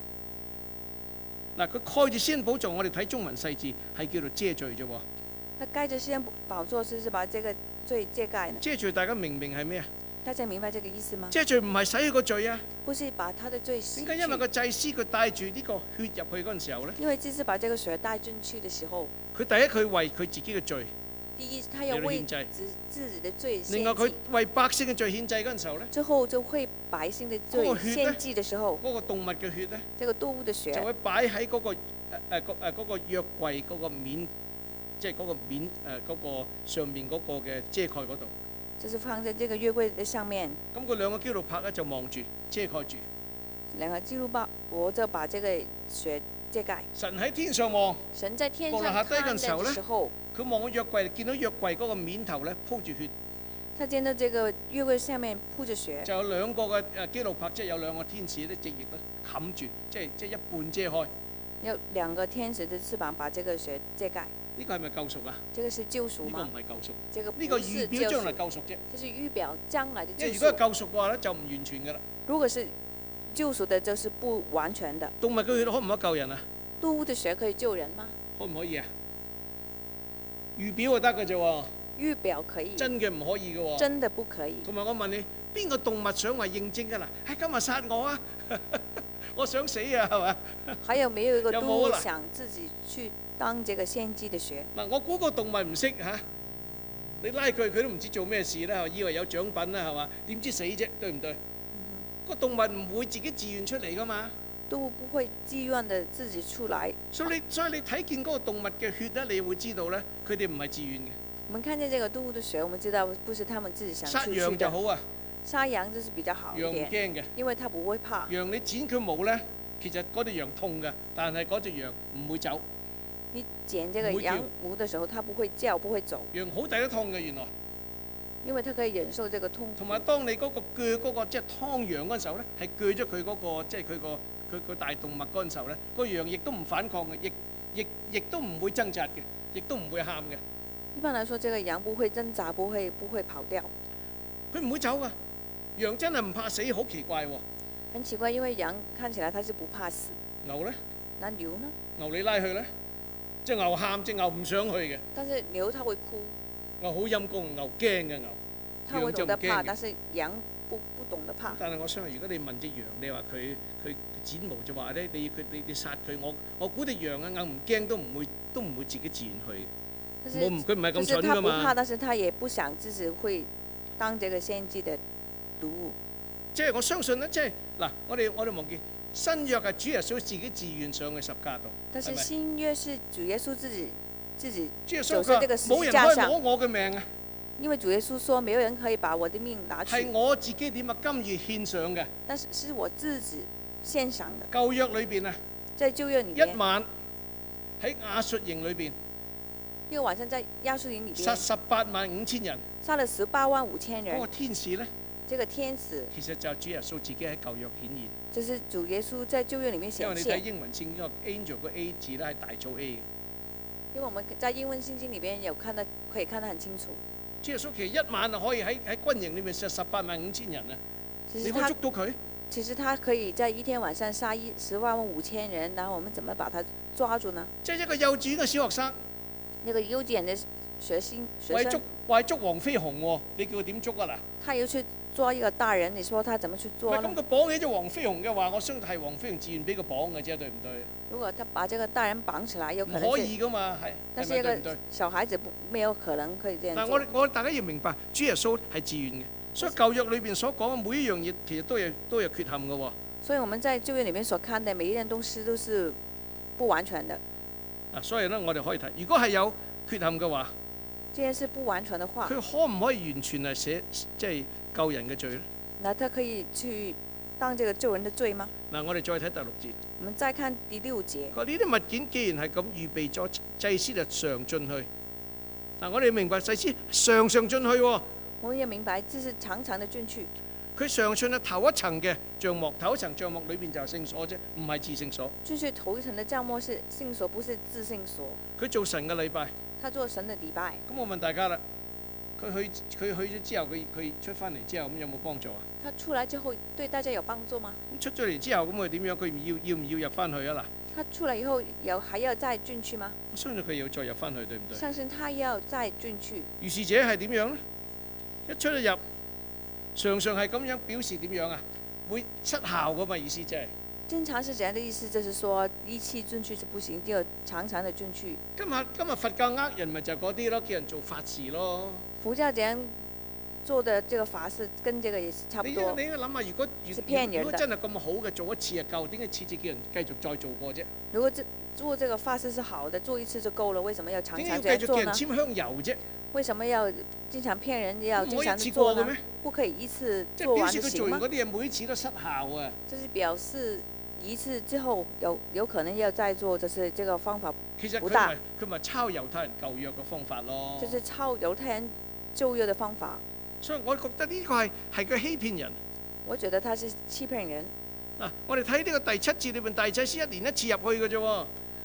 嗱，佢蓋住施恩寶座，我哋睇中文細字係叫做遮罪啫喎。 他蓋着施恩寶座，是是把這個罪遮蓋呢？ 遮罪大家明唔明係咩啊？ 大家明白這個意思嗎？ 遮罪唔係洗佢個罪啊。 不是把他的罪洗去。 點解？因為個祭司佢帶住呢個血入去嗰陣時候咧。 因為祭司把這個血帶進去嘅時候。 佢第一佢為佢自己嘅罪。 第一，他要為自自己的罪獻祭。 另外佢為百姓嘅罪獻祭嗰陣時候咧。 之後就會百姓嘅罪獻祭嘅時候。 嗰個動物嘅血咧。 這個動物嘅血。 就會擺喺嗰個誒誒個誒嗰個約櫃嗰個面，即係嗰個面誒嗰個上面嗰個嘅遮蓋嗰度。 就是放在這個約櫃嘅上面。 咁佢兩個基路伯咧就望住遮蓋住。 兩個基路伯我就把這個血遮蓋。 神喺天上望。 神在天上看看嘅時候， 佢望個約櫃，見到約櫃嗰個面頭咧鋪住血。 他見到這個約櫃上面鋪着血。 就有兩個嘅誒基路伯，即係有兩個天使咧，直翼咧冚住，即係即係一半遮開。 有兩個天使的翅膀把這個血遮蓋。 呢個係咪救贖啊？ 這個是救贖呢個唔嗎？ 係救贖， 這個呢個不是預表將來救贖， 救贖啫。 這是預表將來的救因為如果係贖。 救贖嘅話咧，就唔完全㗎啦。 如果是救贖的，就是不完全的。 動物嘅血可唔可以救人啊？ 動物的血可以救人嗎？ 可唔可以啊？預表就得嘅啫喎， 預表可以， 真嘅唔可以嘅喎。 真的不可以。 同埋我問你，邊個動物想話認證㗎啦？係今日殺我啊！我想死啊，係嘛？ 還有沒有一個動有冇啊物想自己去當這個獻祭的血？ 嗱，我估個動物唔識嚇，你拉佢佢都唔知做咩事啦，以為有獎品啦，係嘛？點知死啫，對唔對？個動物唔會自己自願出嚟㗎嘛。 動物不會自願的自己出來。 所以你所以你睇見嗰個動物嘅血咧，你會知道咧，佢哋唔係自願嘅。 我們看見這個動物的血，我們知道不是他們自己想殺出去的。 羊就好啊， 殺羊就是比較好羊唔一點， 驚嘅。 因為它不會怕。 羊你剪佢毛咧，其實嗰隻羊痛嘅，但係嗰隻羊唔會走。 你剪這個唔會叫羊毛的時候，它不會叫，不會走， 羊好抵得痛嘅原來。 因為它可以忍受這個痛苦。 同埋當你嗰個鋸嗰個即係劏羊嗰陣時候咧，係鋸咗佢嗰個即係佢個佢個大動脈嗰陣時候咧，個羊亦都唔反抗嘅，亦亦亦都唔會掙扎嘅，亦都唔會喊嘅。 一般來說，這個羊不會掙扎，不會不會跑掉。 佢唔會走噶。羊真係唔怕死，好奇怪喎。 很奇怪，因為羊看起來它是不怕死。 牛咧？ 那牛呢？ 牛你拉去咧，隻牛喊，隻牛唔想去嘅。 但是牛它會哭， 牛好陰公，牛驚嘅牛。 它會懂得怕， 羊就唔驚嘅但是羊不不懂得怕。 但係我相信，如果你問隻羊，你話佢佢剪毛就話咧，你佢你你殺佢，我我估隻羊啊硬唔驚都唔會都唔會自己自願去嘅。 但是我唔佢唔係咁就是蠢㗎它不怕， 嘛。 但是它也不想自己會當這個獻祭的毒物。 即係我相信咧，即係嗱，我哋我哋忘記新約係主耶穌自己自願上去十架度， 但是係咪？ 新約是主耶穌自己自己， 主耶穌走在這個十冇人字架上可以攞我嘅命啊， 因為主耶穌說沒有人可以把我的命拿係去， 我自己點啊甘願獻上嘅。 但是是我自己獻上的。 舊約裏邊啊， 在舊約裏一面， 晚喺亞述營裏邊一個晚上在亞述營裏殺邊十八萬五千人， 殺了十八萬五千人嗰個。天使咧， 這個天使其實就係主耶穌自己喺舊約顯現。 就是主耶穌在舊約裏面因為顯現。 你睇英文聖經個 angel 個 A 字咧係大草 A 嘅。 因為我們在英文聖經裏邊有看得可以看得很清楚。 主耶穌其實一晚啊可以喺喺軍營裏面殺十八萬五千人啊，你可以其實他捉到佢。 其實他可以在一天晚上殺一十萬五千人，然後我們怎麼把他抓住呢？ 即係一個幼稚園嘅小學生， 那個幼稚園的學生學為捉生， 為捉黃飛鴻喎，你叫佢點捉啊嗱？ 他又去抓一個大人，你說他怎麼去唔抓呢係咁，？佢綁起咗黃飛鴻嘅話，我相信係黃飛鴻自願俾佢綁嘅啫，對唔對？ 如果他把這個大人綁起來，有唔可可能是， 以噶嘛，係但是一個係咪對唔對？ 小孩子不沒有可能可以這樣但係我做。 哋我哋大家要明白，主耶穌係自願嘅，所以舊約裏邊所講嘅每一樣嘢其實都有都有缺陷嘅喎。 所以我們在舊約裏面所看的每一樣東西都是不完全的。 啊，所以咧我哋可以睇，如果係有缺陷嘅話， 既然是不完全的話， 佢可唔可以完全係寫即係救人嘅罪咧？ 那他可以去當這個救人的罪嗎？ 嗱，我哋再睇第六節。 我們再看第六節。 佢話呢啲物件既然係咁預備咗，祭司就常進去。嗱，我哋明白祭司常常進去喎。 我們也明白，這是常常的進去。 佢常進係頭一層嘅帳幕，頭一層帳幕裏邊就係聖所啫，唔係至聖所。 進去頭一層的帳幕是聖所，不是至聖所。 佢做神嘅禮拜。 他做神的禮拜。 咁我問大家啦，佢去佢去咗之後，佢佢出翻嚟之後，咁有冇幫助啊？ 他出來之後對大家有幫助嗎？ 咁出咗嚟之後，咁佢點樣？佢唔要要唔要入翻去啊？嗱， 他出來以後有還要再進去嗎？ 我相信佢要再入翻去，對唔對？ 相信他要再進去。 如是者係點樣呢？一出咗入，常常係咁樣表示點樣啊？會失效噶嘛？意思即係。 經常是怎樣的意思？就是說一氣進去是不行，就常常的進去。 今日今日佛教呃人咪就係嗰啲咯，叫人做法事咯。 佛教怎樣做的這個法事，跟這個也是差不你多。 你應該諗下，如果如是騙人的如果真係咁好嘅，做一次就夠，點解次次叫人繼續再做過啫？ 如果這做這個法事是好的，做一次就夠了，為什麼要常點常解要繼續叫人這樣做呢？ 簽香油啫？ 為什麼要經常騙人，要經唔可以一次常地做呢過嘅咩？？ 不可以一次即做完係表示佢做就行嗎？ 完嗰啲嘢，每次都失效啊！ 就是表示一次之後有有可能要再做，就是這個方法其實佢不大咪佢咪抄猶太人舊約嘅方法咯。 就是抄猶太人舊約的方法。 所以我覺得呢個係係佢欺騙人。 我覺得他是欺騙人。 嗱、我哋睇呢個第七節裏邊，大祭司一年一次入去嘅啫喎。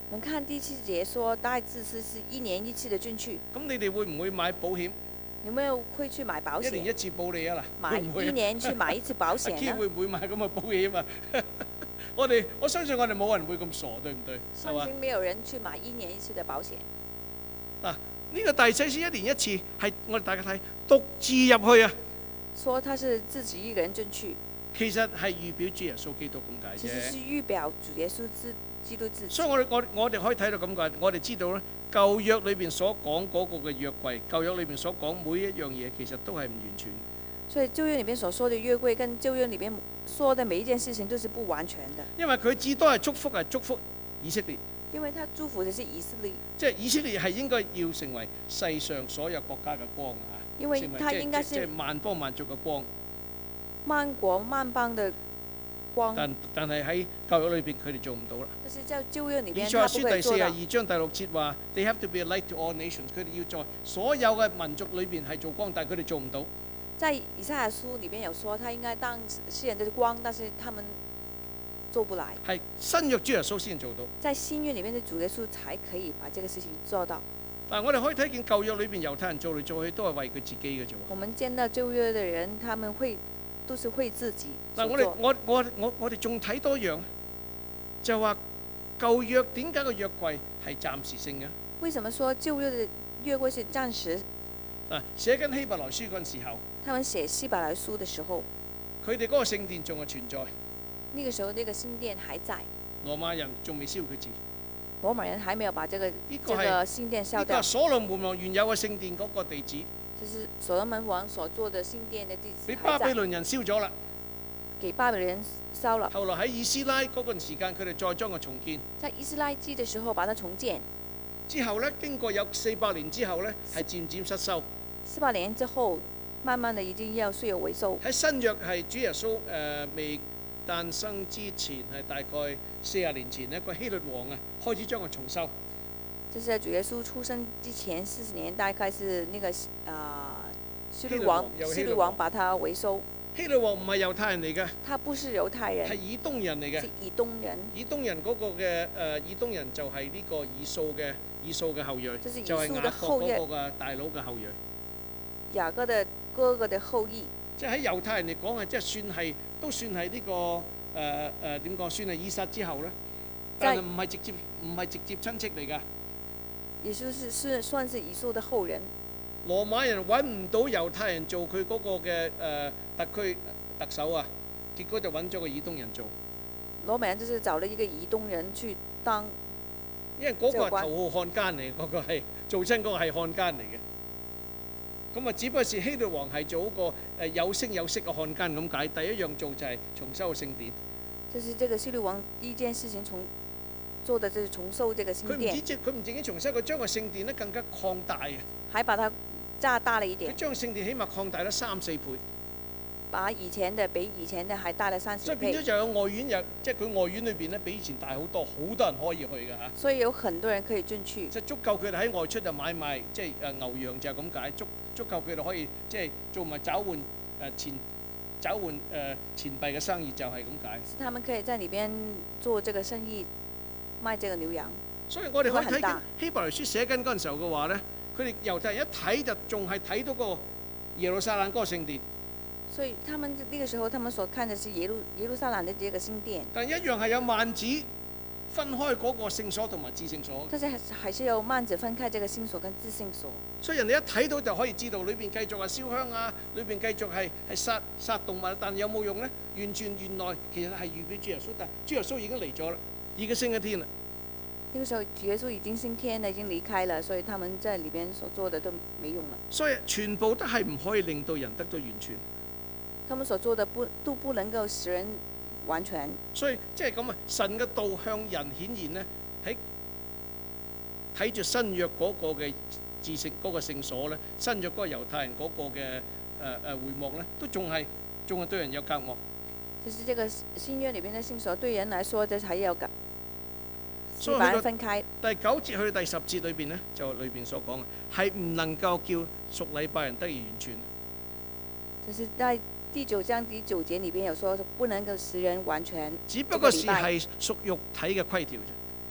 我們看第七節說帶祭司是一年一次的進去， 咁你哋會唔會買保險？ 有沒有會去買保險？ 一年一次保你啊嗱， 買會唔會啊一年去買一次保險阿 Key 呢？ 會唔會買咁嘅保險啊？我哋我相信我哋冇人會咁傻，對唔對？係嘛？ 相信沒有人去買一年一次的保險。 嗱，呢個大祭司一年一次係我哋大家睇獨自入去啊， 說他是自己一個人進去， 其實係預表主耶穌基督咁其實是解啫。 預表主耶穌自基督自己。 所以我哋我我哋可以睇到咁解，我哋知道咧舊約裏邊所講嗰個嘅約櫃，舊約裏邊所講每一樣嘢，其實都係唔完全。 所以舊約裏面所說的約櫃跟舊約裏面說的每一件事情都是不完全的， 因為佢至多係祝福係祝福以色列， 因為他祝福的是以色列， 即係以色列係應該要成為世上所有國家嘅光啊！ 因為成為他應該是即係即係萬邦萬族嘅光。 萬國萬邦的光。 但但係喺舊約裏邊，佢哋做唔到啦。 但是在舊約裏以面， 賽亞書第四十他不可以做到。 二章第六節話：They have to be a light to all nations。佢哋要在所有嘅民族裏邊係做光，但係佢哋做唔到。 在以賽亞書裏面有說，他應該當世人的光，但是他們做不來。 係新約主耶穌先做到。 在新約裏面的主耶穌才可以把這個事情做到。 嗱，我哋可以睇見舊約裏邊猶太人做嚟做去都係為佢自己嘅啫喎。 我們見到舊約的人，他們會都是為自己所嗱，我哋做。 我我我我哋仲睇多樣，就話舊約點解個約櫃係暫時性嘅？ 為什麼說舊約的約櫃是暫時？ 嗱，寫緊希伯來書嗰陣時候， 他們寫希伯來書的時候， 佢哋嗰個聖殿仲係存在， 那個時候那個聖殿還在， 羅馬人仲未燒佢字。 羅馬人還沒有把這個呢個係這個聖殿燒掉呢個係。所羅門王原有嘅聖殿嗰個地址， 這是所羅門王所做的聖殿的地俾址還在， 巴比倫人燒咗啦。 給巴比倫人燒了。 後來喺以斯拉嗰段時間，佢哋再將佢重建。 在以斯拉記的時候把它重建， 之後呢，經過有四百年之後呢，係漸漸失修。 四百年之後，慢慢的已經要需要維修。 喺新約係主耶穌誒、呃、未誕生之前，係大概四十年前呢個希律王啊開始將佢重修。 就是在主耶穌出生之前四十年，大概是那個啊希律王希律王有希希律王律王把它維修。 希律王唔係猶太人嚟嘅， 他不是猶太人係，以東人嚟嘅是。以東人， 以東人嗰個嘅誒、呃，以東人就係呢個以掃嘅以掃嘅後裔， 這是以掃就係雅各的後裔嗰個嘅大佬嘅後裔。 雅各的哥哥的後裔。 即係喺猶太人嚟講係，即係算係都算係呢、這個誒誒點講，算係以撒之後咧，但係唔係直接唔係直接親戚嚟㗎。 也就是是算是以掃的後人。 羅馬人揾唔到猶太人做佢嗰個嘅誒、呃、特區特首啊，結果就揾咗個以東人做。 羅馬人就是找了一個以東人去當， 因為嗰個係頭號漢奸嚟，嗰、那個係做親嗰個係漢奸嚟嘅。咁啊，只不過是希律王係做一個誒有聲有色嘅漢奸咁解。第一樣做就係重修聖殿。 就是這個希律王第一件事情重做的就是重修這個聖佢唔殿， 止佢唔淨止重修，佢將個聖殿咧更加擴大啊！ 還把它炸大了一佢點， 將聖殿起碼擴大咗三四倍， 把以前的比以前的還大了三十倍所以變咗。就有外院，有即係佢外院裏邊咧比以前大好多，好多人可以去㗎嚇。 所以有很多人可以進去， 即係足夠佢哋喺外出就買賣，即係誒牛羊就係咁解，足足夠佢哋可以即係做埋找換誒錢找換誒錢幣嘅生意就係咁解。 是他們可以在裏邊做這個生意，賣這個牛羊。 所以我哋可以睇見很大希伯來書寫緊嗰陣時候嘅話咧，佢哋猶太人一睇就仲係睇到個耶路撒冷嗰個聖殿， 所以他們那個時候，他們所看的是耶路耶路撒冷的這個聖殿， 但一樣係有幔子分開嗰個聖所同埋至聖所。 但是還是還是有幔子分開這個聖所跟至聖所。 所以人哋一睇到就可以知道裏邊繼續係燒香啊，裏邊繼續係係殺殺動物，但有冇用呢？完全原來其實係預表主耶穌，但主耶穌已經嚟咗啦，已經升咗天啦。 那個時候，主耶穌已經升天了，已經離開了，所以他們在裏邊所做的都沒用了。 所以全部都係唔可以令到人得到完全。 他們所做的不都不能夠使人完全。 所以即係咁啊，神嘅道向人顯現呢，喺睇住新約嗰個嘅至聖嗰個聖所咧，新約嗰個猶太人嗰個嘅誒誒會幕咧，都仲係仲係對人有隔膜。 就是這個新約裏邊的聖所對人來說，這還要隔， 所以把它分開。 第九節去到第十節裏邊呢，就裏邊所講嘅係唔能夠叫屬禮拜人得以完全。 就是在第九章第九節裏邊有說，不能夠使人完全。 只不過是係屬肉體嘅規條啫，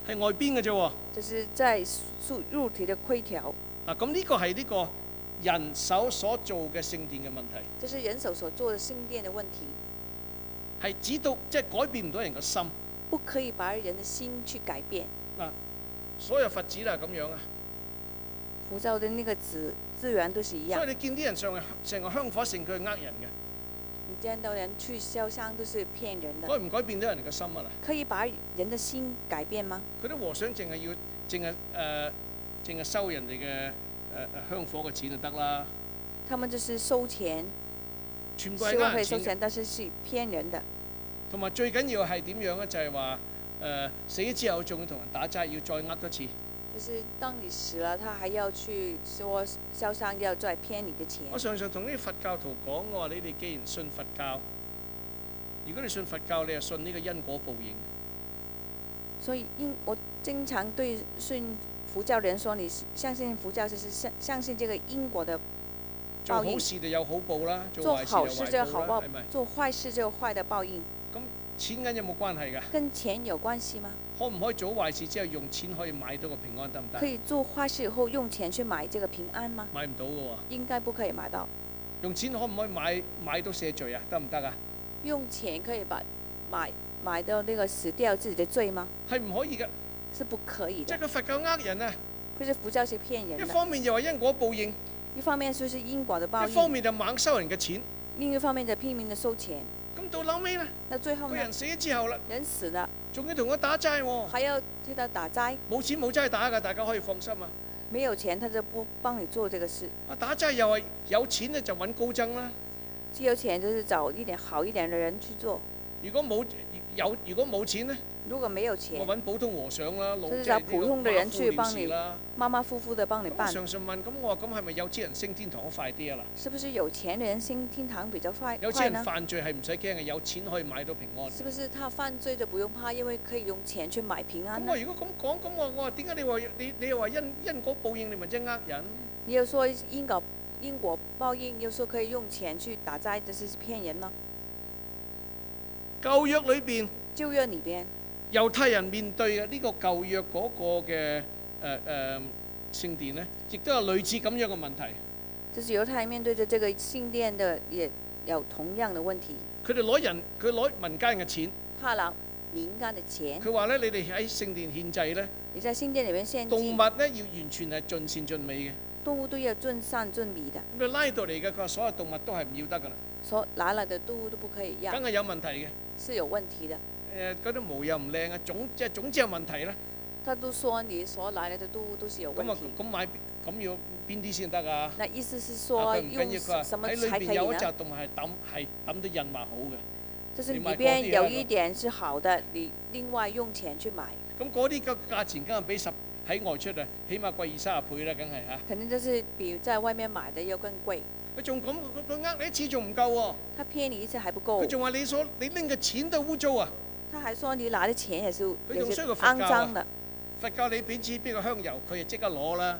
係外邊嘅啫喎。 就是在屬肉體的規條。 嗱，咁呢個係呢個人手所做嘅聖殿嘅問題。 這是人手所做的聖殿的問題， 係指到即係改變唔到人嘅心。 不可以把人的心去改變。 嗱，所有佛子都係咁樣啊。 佛教的那個資資源都是一樣。 所以你見啲人上嚟成個香火盛，佢係呃人嘅。 你見到人去燒香都是騙人的。 改唔改變到人嘅心啊？嗱， 可以把人的心改變嗎？ 佢啲和尚淨係要淨係誒淨係收人哋嘅誒誒香火嘅錢就得啦。 他們就是收錢， 全部係希望呃人錢。 可以收錢，但是是騙人的。 同埋最緊要係點樣咧？就係話誒死咗之後仲要同人打齋，要再呃多次。 就是當你死了，他還要去說燒香，要再騙你的錢。 我常常同啲佛教徒講，我話你哋既然信佛教，如果你信佛教，你係信呢個因果報應。 所以因我經常對信佛教人說，你相信佛教就是相相信這個因果的做報應。 好事就有好報啦， 做好事就有好報壞報啦，係咪？ 做壞事就有壞的報應。 咁錢銀有冇關係㗎？ 跟錢有關係嗎？ 可唔可以做壞事之後用錢可以買到個平安得唔得？ 可以做壞事以後用錢去買這個平安嗎？ 買唔到㗎喎。 應該不可以買到。 用錢可唔可以買買到赦罪啊？得唔得啊？ 用錢可以把買買到那個死掉自己的罪嗎？ 係唔可以㗎。 是不可以的。 即係個佛教呃人啊！ 就是佛教是騙人一的。 方面又話因果報應， 一方面就是因果的報一方應， 面就猛收人嘅錢。 另一方面就拼命的收錢。 咁到後尾咧， 那最後呢？ 個人死咗之後啦， 人死了， 仲要同我打齋喎。 還要替他打齋。 冇錢冇齋打㗎，大家可以放心啊！ 沒有錢，他就不幫你做這個事。 啊，打齋又係有錢咧，就揾高僧啦。 既有錢就是找一點好一點的人去做。 如果冇有，如果冇錢咧， 如果沒有錢， 我揾普通和尚啦，老就是即係找普通的人去幫你啦。 馬馬虎虎的幫你咁我辦。 常常問，咁我話咁係咪有錢人升天堂快啲啊？嗱， 是不是有錢人升天堂比較快有錢人快呢？ 犯罪係唔使驚嘅，有錢可以買到平安。 是不是他犯罪就不用怕，因為可以用錢去買平安呢咁我？如果咁講，咁我我話點解你話你你又話因因果報應，你咪即係呃人？ 你又說因果因果報應，又說可以用錢去打齋，這是騙人嗎？ 舊約裏邊， 舊約裏邊， 猶太人面對嘅呢個舊約嗰個嘅誒誒聖殿咧，亦都有類似咁樣嘅問題。 就是猶太人面對着這個聖殿的，也有同樣的問題。 佢哋攞人，佢攞民間嘅錢。 他拿民間的錢。 佢話咧：你哋喺聖殿獻祭咧， 你在聖殿裏面獻動祭， 物咧要完全係盡善盡美嘅。 動物都要盡善盡美的。 咁你拉到嚟嘅，佢話所有動物都係唔要得㗎啦， 所拿來的動物都不可以要梗，係有問題嘅。 是有問題的。 誒，嗰啲毛又唔靚啊，總即係總之有問題啦。 他都說你所來來的動物都是有問咁啊， 題。 咁買咁要邊啲先得啊？ 那意思是啊說佢唔緊要， 用佢話什麼喺裏才可以邊有一隻呢？ 動物係抌係抌到印畫好嘅。 就是裏你買嗰邊有啲啊一點是好的，你另外用錢去買， 咁嗰啲個價錢梗係比十喺外出啊，起碼貴二三十倍啦，梗係嚇。 可能就是比在外面買的要更貴。 佢仲咁，佢佢呃你一次仲唔夠喎？ 他騙你一次還不佢夠， 仲話你所你拎嘅錢都污糟啊！ 他還說你拿的錢也是佢有些仲衰過佛教骯啊髒的。 佛教你俾錢俾個香油，佢就即刻攞啦。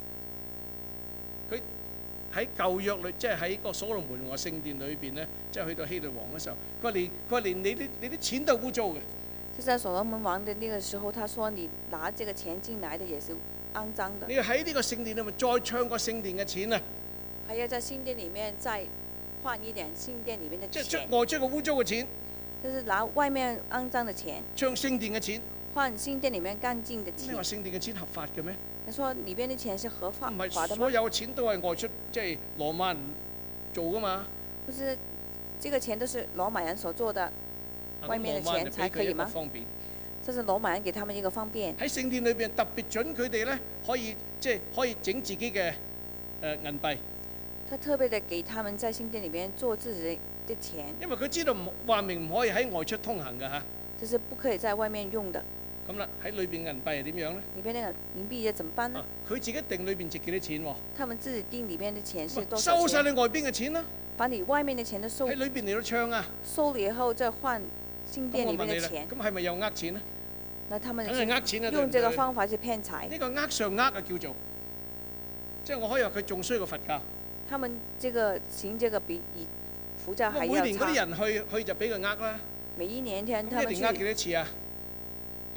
佢喺舊約裏，即係喺個所羅門王聖殿裏邊咧，即係去到希律王嘅時候，佢話連佢話連你啲你啲錢都污糟嘅。 就在所羅門王的那個時候，他說你拿這個錢進來的也是骯髒的你，要喺呢個聖殿裏面再唱個聖殿嘅錢啊！ 還要在聖殿裡面再換一點聖殿裡面的即係錢， 出外出個污糟嘅錢， 就是拿外面骯髒的錢唱聖殿嘅錢。 換聖殿裡面乾淨的錢咁你話。聖殿嘅錢合法嘅咩？ 你說裡邊的錢是合法唔係法的嗎？ 所有錢都係外出，即係羅馬人做噶嘛。 不是，這個錢都是羅馬人所做的，外面的錢才可以嗎？ 方便這是羅馬人給他們一個方便。 喺聖殿裏邊特別準佢哋咧，可以即係可以整自己嘅誒銀幣， 他特別的給他們在聖殿裡面做自己的錢， 因為佢知道唔話明唔可以喺外出通行嘅嚇。 這是不可以在外面用的。 咁啦，喺裏邊銀幣係點樣咧？ 裡邊那個銀幣要怎麼辦呢？ 啊，佢自己定裏邊值幾多錢喎？ 他們自己定裡面的錢是多少錢？ 收晒你外邊嘅錢啦， 把你外面的錢都收喺裏邊嚟到唱啊！ 收了以後，再換聖咁殿裡我問你啦， 面的錢。 咁係咪又呃錢咧？ 那他們梗係呃錢啦，對用這個唔對？ 方法去騙財。 呢個呃上呃啊叫做，即係我可以話佢仲衰過佛教。 他們這個行這個比比佛教還每要差。 年嗰啲人去去就俾佢呃啦， 每一年天他們咁一年呃幾去多次啊？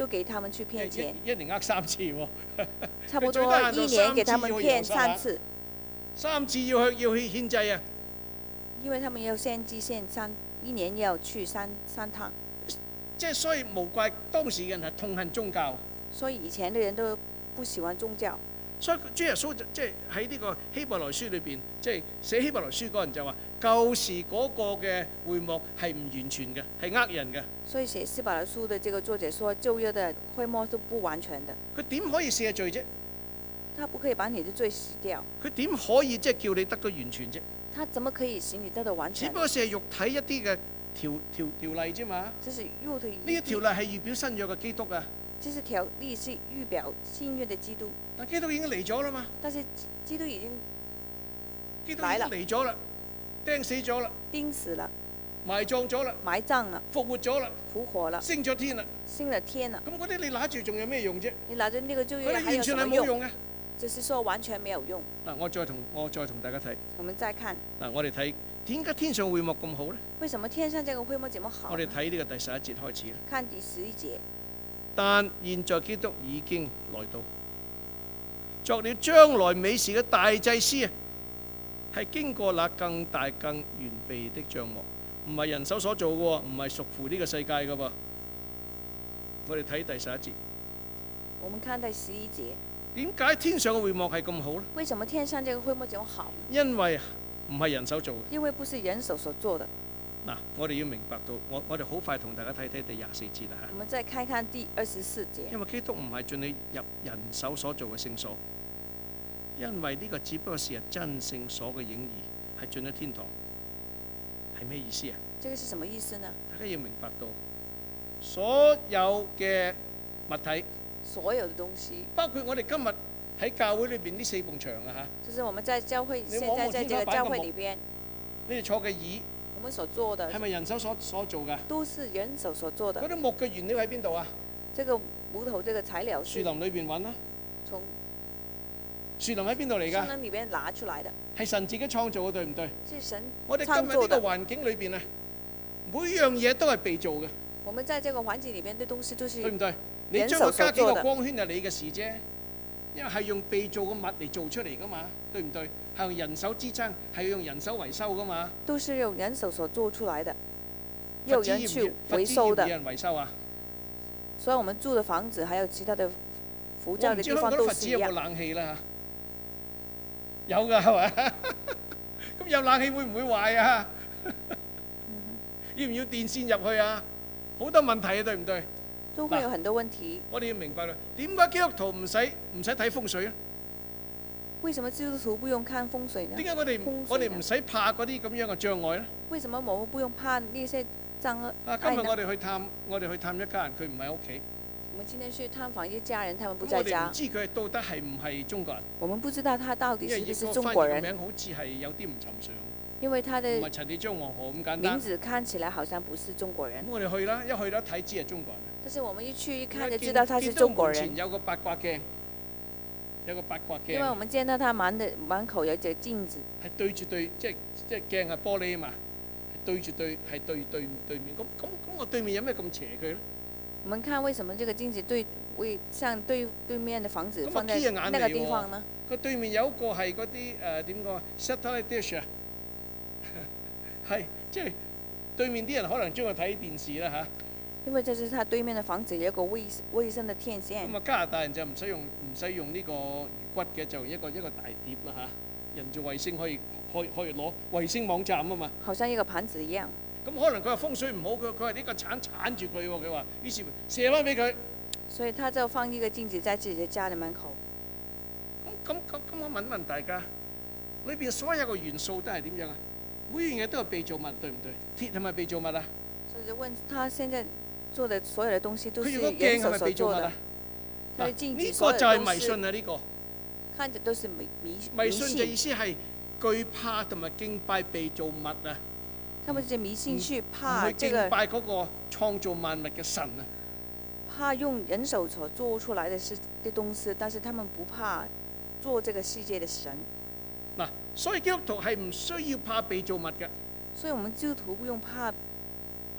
都給他們去騙錢， 一一年呃三次喎， 差不多一年給他們騙三次， 三次要去要去獻祭啊！ 因為他們要獻祭獻三，一年要去三三趟。 即係所以無怪當時嘅人係痛恨宗教。 所以以前嘅人都不喜歡宗教。 所以主耶穌即係喺呢個希伯來書裏邊，即係寫希伯來書嗰人就話，舊時嗰個嘅會幕係唔完全嘅，係呃人嘅。 所以寫希伯來書嘅這個作者說，舊約嘅會幕是不完全的。 佢點可以赦罪啫？ 他不可以把你的罪洗掉。 佢點可以即係叫你得到完全啫？ 他怎麼可以使你得到完全？ 只不過係肉體一啲嘅條條條例啫嘛。 這是肉體。 呢一條例係預表新約嘅基督啊。 這是條例是預表新約嘅基督。 但基督已經嚟咗啦嘛。 但是基督已經基督已經嚟咗啦，釘死咗啦， 釘死了， 埋葬咗啦， 埋葬了， 復活咗啦， 復活了， 升咗天啦， 升了天了。 咁嗰啲你拿住仲有咩用啫？ 你拿着呢個舊約， 嗰啲完全係冇用嘅。 就是說完全沒有用。 嗱，我再同我再同大家睇。 我們再看。 嗱，我哋睇點解天上會幕咁好咧？ 為什麼天上這個會幕這麼好？ 我哋睇呢個第十一節開始。 看第十一節。 但現在基督已經來到，作了將來美事嘅大祭司啊，係經過那更大更完備的帳幕，唔係人手所做嘅喎，唔係屬乎呢個世界嘅噃。我哋睇第十一節。 我們看第十一節。 點解天上嘅會幕係咁好咧？ 為什麼天上這個會幕這麼好？ 因為唔係人手做嘅。 因為不是人手所做的。 嗱，我哋要明白到，我我哋好快同大家睇睇第廿四節啦嚇。 我們再看看第二十四節。 因為基督唔係進你入人手所做嘅聖所，因為呢個只不過是真聖所嘅影兒，係進咗天堂。係咩意思啊？ 這個是什麼意思呢？ 大家要明白到，所有嘅物體， 所有的東西， 包括我哋今日喺教會裏邊呢四埲牆啊嚇。 就是我們在教會，現在在這個教會裏邊， 你哋坐嘅椅， 我們所做的係咪人手所所做㗎？ 都是人手所做的。 嗰啲木嘅原料喺邊度啊？ 這個木頭，這個材料， 樹林裏邊揾啦。 從樹林喺邊度嚟㗎？ 樹林裏邊拿出來的。 係神自己創造嘅，對唔對？ 是神創造的。 我哋今日呢個環境裏邊啊，每樣嘢都係被造嘅。 我們在這個環境裏邊的東西都是。 對唔對？你將佢加幾個光圈係你嘅事啫，因為係用被造嘅物嚟做出嚟噶嘛，對唔對？係用人手支撐，係用人手維修噶嘛。 都是用人手所做出來的，有人去維修的。 有人維修啊！ 所以我們住的房子，還有其他的浮躁的地方都是一樣。 有冇冷氣啦？有㗎係咪？咁有冷氣會唔會壞啊？要唔要電線入去啊？好多問題啊，對唔對？ 都會有很多問題。 我哋要明白啦，點解基督徒唔使唔使睇風水啊？ 為什麼基督徒不用看風水呢？ 點解我哋我哋唔使怕嗰啲咁樣嘅障礙咧？ 為什麼我們不用怕呢些障礙？ 啊，今日我哋去探我哋去探一家人，佢唔喺屋企。 我們今天去探訪一家人，他們不在家。 我哋唔知佢到底係唔係中國人。 我們不知道他到底是不是中國人。 因為個翻譯嘅名好似係有啲唔尋常。 因為他的唔係陳李張黃河咁簡單。 名字看起來好像不是中國人。 咁我哋去啦，一去啦睇知係中國人。 但是我們一去一看就知道他是中國人。 見到門前有個八卦鏡，有個八卦鏡。 因為我們見到他門的門口有隻鏡子。 係對住對，即係即係鏡係玻璃啊嘛，係對住對係對對對面。咁咁咁，我對面有咩咁邪佢咧？ 我們看為什麼這個鏡子對會向對對面的房子放在那個地方呢？ 佢對面有一個係嗰啲誒點講啊 satellite dish 啊，係即係對面啲人可能中意睇電視啦嚇。 因為這是他對面的房子有一個衛衛生的天線。 咁啊，加拿大人就唔使用唔使用呢個魚骨嘅，就一個一個大碟啦嚇。人造衛星可以可以可以攞衛星網站啊嘛。 好像一個盤子一樣。咁可能佢話風水唔好，佢佢話呢個鏟鏟住佢喎，佢話於是射翻俾佢。 所以他就放一個鏡子在自己的家的門口。 咁咁咁咁，我問一問大家，裏邊所有嘅元素都係點樣啊？每樣嘢都係被造物，對唔對？鐵係咪被造物啊？ 所以就問他現在做的所有的東西都是人手所做的。 佢嘅鏡呢個就係迷信啊！呢個看着都是迷迷迷信嘅意思係懼怕同埋敬拜被造物啊！ 他們就迷信去怕這個敬拜嗰個創造萬物嘅神啊！ 怕用人手所做出來的是的東西，但是他們不怕做這個世界的神。 嗱，所以基督徒係唔需要怕被造物嘅。 所以我們基督徒不用怕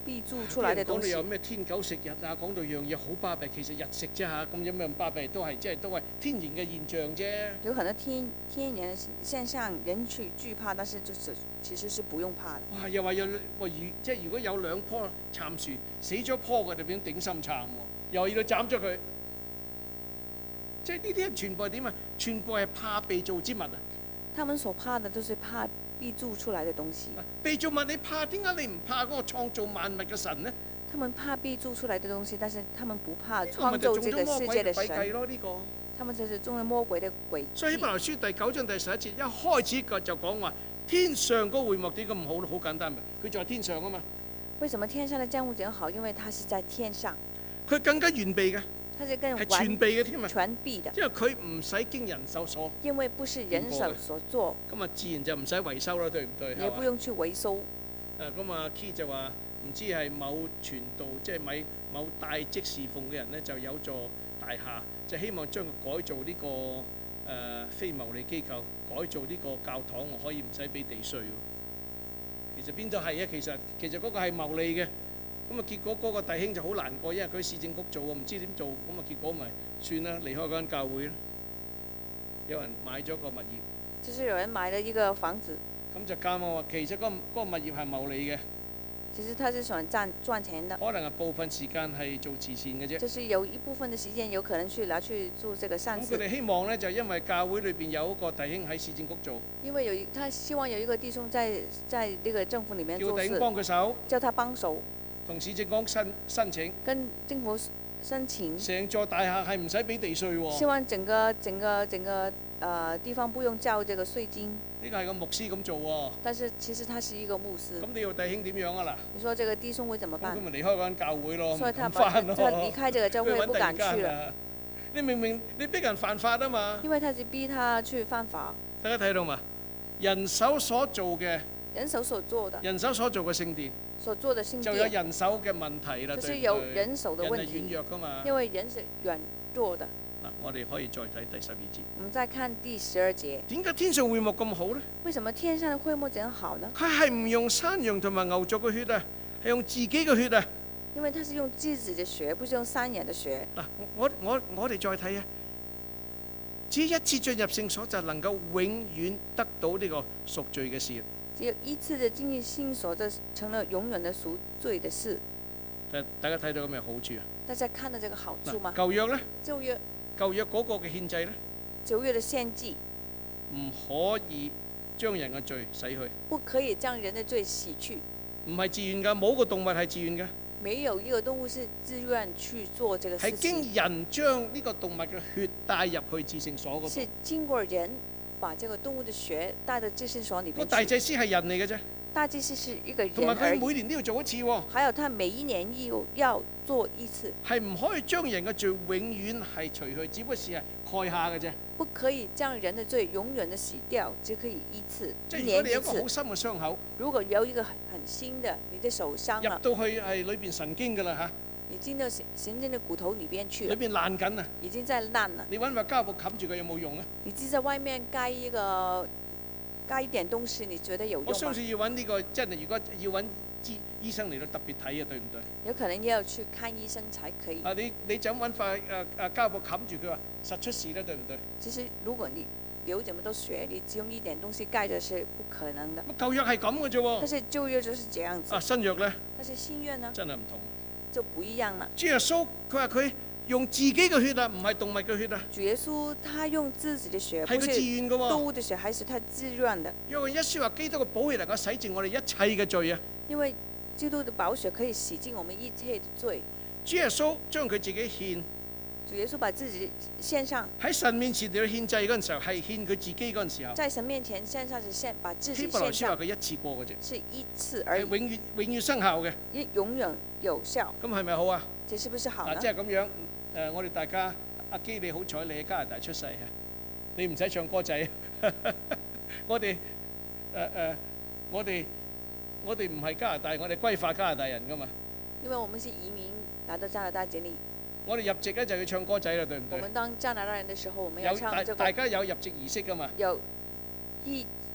必注出來的東西。 講到有咩天狗食日啊，講到樣嘢好巴閉，其實日食啫嚇，咁有咩咁巴閉？都係即係都係天然嘅現象啫。 有很多天天然嘅現象，人去懼怕，但是就是其實是不用怕的。 哇！又話有話如即係如果有兩棵杉樹死咗棵嘅，就變頂心杉喎，又要斬咗佢。即係呢啲全部係點啊？全部係怕被造之物啊！ 他們所怕的都是怕必注出來的東西。 被造物你怕，點解你唔怕嗰個創造萬物嘅神呢？ 他們怕必注出來的東西，但是他們不怕創造這個世界的神。 呢個他們就是中了魔鬼的詭計。 所以希伯來書第九章第十一節一開始個就講話天上嗰個會幕點解咁好？好簡單咪，佢就係天上啊嘛。 為什麼天上的帳幕點好？因為它是在天上。 佢更加完備嘅。 它是更完係全備嘅添啊！ 全備的。 因為佢唔使經人手所。 因為不是人手所做。 咁啊，自然就唔使維修啦，對唔對？ 也不用去維修。 誒咁啊 Key 就話唔知係某傳道即係咪某大職侍奉嘅人咧，就有座大廈，就希望將佢改造呢、這個誒、呃、非牟利機構，改造呢個教堂，我可以唔使俾地稅喎。其實邊度係啊？其實其實嗰個係牟利嘅。咁啊，結果嗰個弟兄就好難過，因為佢市政局做啊，唔知點做，咁啊結果咪算啦，離開嗰間教會啦。有人買咗個物業， 就是有人買了一個房子， 咁就監我話，其實嗰、那個那個物業係牟利嘅。 其實他是想賺賺錢的。 可能係部分時間係做慈善嘅啫。 就是有一部分的時間有可能去拿去做這個善事。 咁佢哋希望咧，就因為教會裏邊有一個弟兄喺市政局做。 因為有一，他希望有一個弟兄在在呢個政府裡面做事。 叫弟兄幫佢手。 叫他幫手。 同市政局申申請。 跟政府申請。 成座大廈係唔使俾地稅喎。 希望整個整個整個呃地方不用交這個稅金。 呢個係個牧師咁做喎。 但是其實他是一個牧師。 咁你要弟兄點樣啊嗱？ 你說這個弟兄會怎麼辦？ 咁佢咪離開嗰間教會咯， 所以他唔返咯。 他離開這個教會不敢去了。 你明明你逼人犯法啊嘛。 因為他是逼他去犯法。 大家睇到嘛？人手所做嘅。 人手所做的。 人手所做嘅聖殿。 所做的聖殿。 就有人手嘅問題啦。 就是有人手的問題。 人係軟弱㗎嘛。 因為人是軟弱的。 嗱，我哋可以再睇第十二節。 我們再看第十二節。 點解天上會幕咁好呢？ 為什麼天上的會幕這樣好呢？ 佢係唔用山羊同埋牛族嘅血啊，係用自己嘅血啊。 因為他是用自己的血，不是用山羊的血。 嗱，我我我哋再睇啊，只一次進入聖所就能夠永遠得到呢個贖罪嘅事。 只有一次的進入聖所，就成了永遠的贖罪的事。 大家睇到有咩好處啊？ 大家看到這個好處嗎？ 舊約咧？ 舊約。 舊約嗰個嘅獻祭咧？ 舊約的獻祭唔可以將人嘅罪洗去。 不可以將人的罪洗去。 唔係自願㗎，冇個動物係自願㗎。 沒有一個動物是自願去做這個事情。 係經人將呢個動物嘅血帶入去至聖所嗰度。 是經過人把這個動物的血帶到至聖所裏邊去。 個大祭司係人嚟嘅啫。 大祭司是一個人， 同埋佢每年都要做一次喎。 還有他每一年要要做一次。 係唔可以將人嘅罪永遠係除去，只不過是係蓋下嘅啫。 不可以將人的罪永遠的洗掉，只可以一次， 即係一年一次。 如果你有一個好深嘅傷口， 如果有一個很很新的，你的手傷了， 入到去係裏邊神經㗎啦嚇。 已經到神神經的骨頭裏邊去了。 裏邊爛緊啊！ 已經在爛了。 你揾塊膠布冚住佢有冇用啊？ 你只在外面蓋一個。加一點東西，你覺得有用嗎？ 我相信要揾呢、這個真係，如果要揾醫醫生嚟到特別睇啊，對唔對？ 有可能要去看醫生才可以。 啊，你你就咁揾塊誒誒膠布冚住佢話，實出事啦，對唔對？ 其實如果你流這麼多血，你只用一點東西蓋着是不可能的。 舊約係咁嘅啫喎。 但是舊約就是這樣子。 啊，新約咧？ 但是新約呢？ 真係唔同。 就不一樣啦。 主耶穌佢話佢用自己嘅血啊，唔係動物嘅血啊。 主耶穌他用自己的血， 係佢自願嘅喎。 動物的血還是他自願的。 約翰一書話基督嘅寶血能夠洗淨我哋一切嘅罪啊。 因為基督的寶血可以洗淨我們一切的罪。 主耶穌將佢自己獻。 主耶穌把自己獻上。 喺神面前嚟到獻祭嗰陣時候，係獻佢自己嗰陣時候。 在神面前獻上是獻把自己獻上。 希伯來書話佢一次過嘅啫。 是一次而已。 係永遠永遠生效嘅。 一永遠有效。 咁係咪好啊？ 這是不是好呢？ 嗱，即係咁樣。誒、呃，我哋大家阿基，你好彩，你喺加拿大出世啊！你唔使唱歌仔。我哋誒誒，我哋我哋唔係加拿大，我哋歸化加拿大人噶嘛。 因為我們是移民來到加拿大這裡。 我哋入籍咧就要唱歌仔啦，對唔對？ 我們當加拿大人的時候，我們要唱這個。 大家有入籍儀式噶嘛？ 有一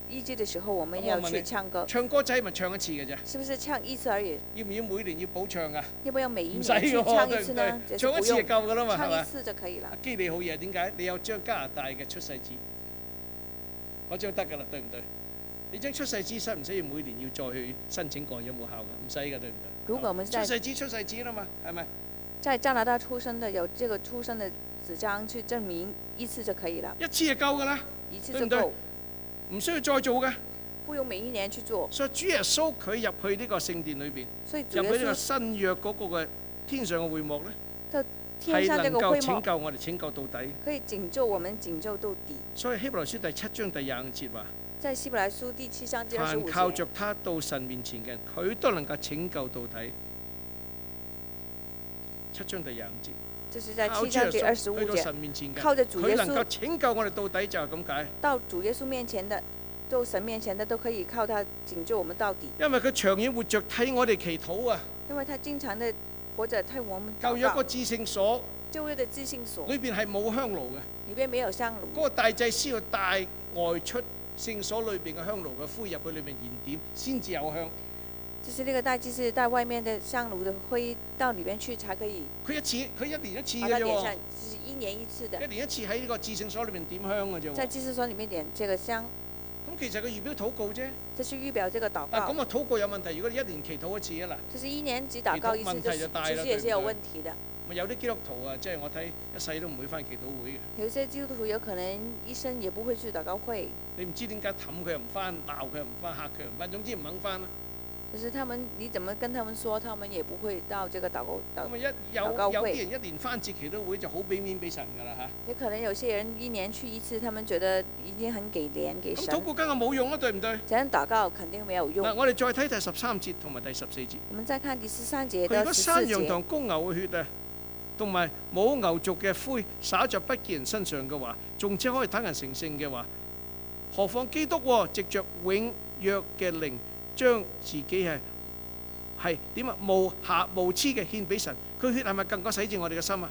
醫治的時候，我們要去唱歌。 唱歌仔咪唱一次嘅啫。 是不是唱一次而已？ 要唔要每年要補唱噶？ 要不要每一唔使年去嘅喎， 唱對唔對一次呢？？ 唱一次就夠噶啦嘛，係咪？ 唱一次就可以了。 阿基你好嘢，點解？你有張加拿大嘅出世紙，嗰張得噶啦，對唔對？你張出世紙使唔使要每年要再去申請過？有冇效噶？唔使噶，對唔對？ 如果我們在出世紙出世紙啦嘛，係咪？ 在加拿大出生的有這個出生的紙張去證明一次就可以了。 一次就夠噶啦， 一次就夠， 唔需要再做嘅。 不用每一年去做。 所以主耶穌佢入去呢個聖殿裏邊， 所以主耶入去呢個穌新約嗰個嘅天上嘅會幕咧， 到天上係能夠拯這個會幕救我哋，拯救到底。 可以拯救我們，拯救到底。 所以希伯來書第七章第廿五節話： 在希伯來書第七章第二十凡五節， 靠着他到神面前嘅人，佢都能夠拯救到底。七章第廿五節， 就是在七章第二十五節，靠着主耶穌， 佢能夠拯救我哋到底，就係咁解。 到主耶穌面前的，到神面前的都可以靠他拯救我們到底。 因為佢長遠活着替我哋祈禱啊！ 因為他經常的活着替我們禱告。 舊約個至聖所， 舊約的至聖所裏邊係冇香爐嘅， 裏邊沒有香爐。 嗰個大祭司要帶外出聖所裏邊嘅香爐嘅灰入去裏邊燃點，先至有香。 就是那個大祭司帶外面的香爐的灰到裏邊去才可以。 佢一次，佢一年一次嘅啫喎。就是一年一次的。 一年一次喺呢個至聖所裏面點香嘅啫喎。 在至聖所裏面點這個香。 咁其實佢預表禱告啫。 這是預表這個禱告。 但咁啊，禱告有問題。如果你一年祈禱一次啊嗱。 就是一年只禱告一次， 問題就大啦。 其實也是有問題的。 咪有啲基督徒啊，即係我睇一世都唔會翻祈禱會嘅。 有些基督徒有可能一生也不會去禱告會。 你唔知點解氹佢又唔翻，鬧佢又唔翻，嚇佢又唔翻，總之唔肯翻啦。 就是他們，你怎麼跟他們說，他們也不會到這個禱告禱咁啊，一有有啲人一年翻次祈禱會就好俾面俾神㗎啦嚇。 有可能有些人一年去一次，他們覺得已經很給臉給神。 咁禱告梗係冇用啦，對唔對？ 這樣禱告肯定沒有用。 嗱，我哋再睇第十三節同埋第十四節。 我們再看第十三節。 佢如果山羊同公牛嘅血啊，同埋冇牛族嘅灰灑在不義人身上嘅話，仲只可以等人成聖嘅話，何況基督喎，藉着永約嘅靈，將自己係係點啊無瑕無疵嘅獻俾神，佢血係咪更加洗淨我哋嘅心啊？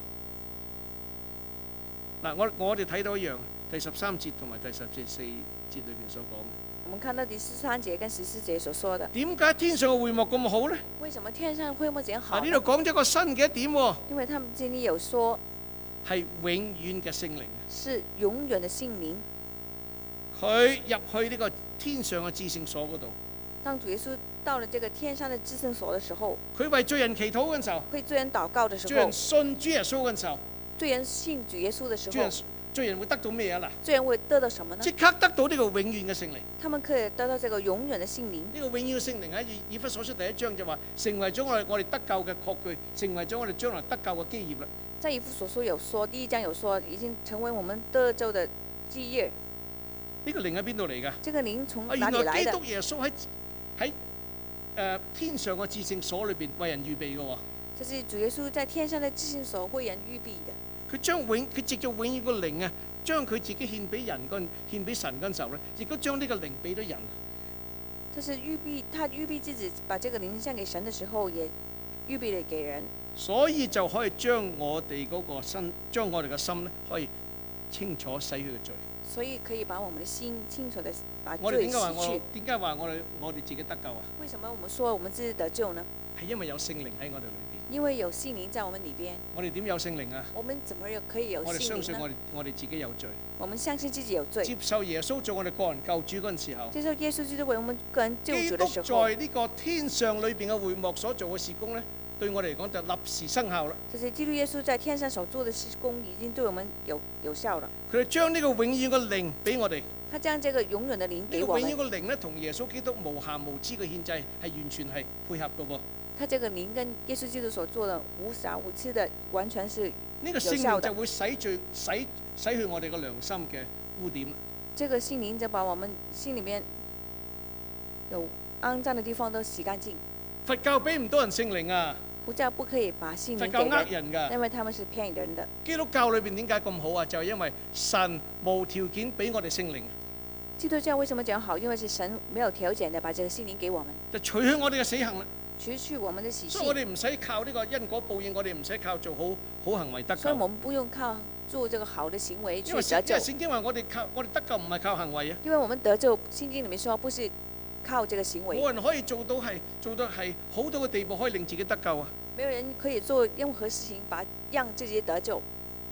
嗱，我我哋睇到一樣，第十三節同埋第十四節裏邊所講嘅。 我們看到第十三節跟十四節所說的。 點解天上嘅會幕咁好呢？ 為什麼天上會幕這樣好？ 呢度講咗個新嘅一點喎。 因為他們這裏有說係永遠嘅聖靈。 是永遠的聖靈。 佢入去呢個天上嘅至聖所嗰度。 當主耶穌到了這個天上的至聖所的時候， 佢為罪人祈禱嘅時候， 為罪人禱告的時候， 罪人信主耶穌嘅時候， 罪人信主耶穌的時候， 罪人罪人會得到咩啊？嗱， 罪人會得到什麼呢？ 即刻得到呢個永遠嘅聖靈。 他們可以得到這個永遠的聖靈。 呢個永遠嘅聖靈喺以弗所書第一章就話，成為咗我哋我哋得救嘅確據，成為咗我哋將來得救嘅基業啦。 在以弗所書有說，第一章有說，已經成為我們得救的基業。 呢個靈喺邊度嚟㗎？ 這個靈從哪裡來的？ 原來基督耶穌喺喺誒天上嘅至聖所裏邊為人預備嘅喎。 這是主耶穌在天上的至聖所為人預備的。 佢將永佢藉著永遠個靈啊，將佢自己獻俾人嗰獻俾神嗰陣時候咧，亦都將呢個靈俾咗人。 就是預備，他預備自己把這個靈獻給神的時候，也預備了給人。 所以就可以將我哋嗰個心，將我哋嘅心咧，可以清楚洗去嘅罪。 所以可以把我們的心清楚的把我哋罪洗點解話我去。 點解話我哋我哋自己得救啊？ 為什麼我們說我們自己得救呢？ 係因為有聖靈喺我哋裏邊。 因為有聖靈在我們裏邊。 我哋點有聖靈啊？ 我們怎麼有可以有聖靈呢？ 我哋相信我哋我哋自己有罪。 我們相信自己有罪。 接受耶穌做我哋個人救主嗰陣時候。 接受耶穌基督為我們個人救主的時候。 基督在呢個天上裏邊嘅會幕所做嘅事工咧，對我哋嚟講就立時生效啦。 就是基督耶穌在天上所做的事工已經對我們有有效了。 佢哋將呢個永遠嘅靈俾我哋。 他將這個永遠的靈給我們。 呢個永遠嘅靈咧，同耶穌基督無瑕無疵嘅獻祭係完全係配合嘅喎。 他這個靈跟耶穌基督所做的無瑕無疵的，完全是有效的。 呢個聖靈就會洗罪洗洗去我哋個良心嘅污點。 這個聖靈就把我們心裡面有骯髒的地方都洗乾淨。 佛教俾唔到人聖靈啊！ 佛教不可以把聖靈給人。 佛教呃人㗎， 因為他們是騙人的。 基督教裏邊點解咁好啊？就係因為神無條件俾我哋聖靈。 基督教為什麼講好？因為是神沒有條件的把這個聖靈給我們， 就除去我哋嘅死行啦。 除去我們的習所以我性。 哋唔使靠呢個因果報應，我哋唔使靠做好好行為得救。 所以我們不用靠做這個好的行為去因為得救。 聖經話我哋靠我哋得救唔係靠行為啊。 因為我們得救，聖經裡面說不是靠這個行為。 冇人可以做到係做到係好到嘅地步，可以令自己得救啊！ 沒有人可以做任何事情，把讓自己得救。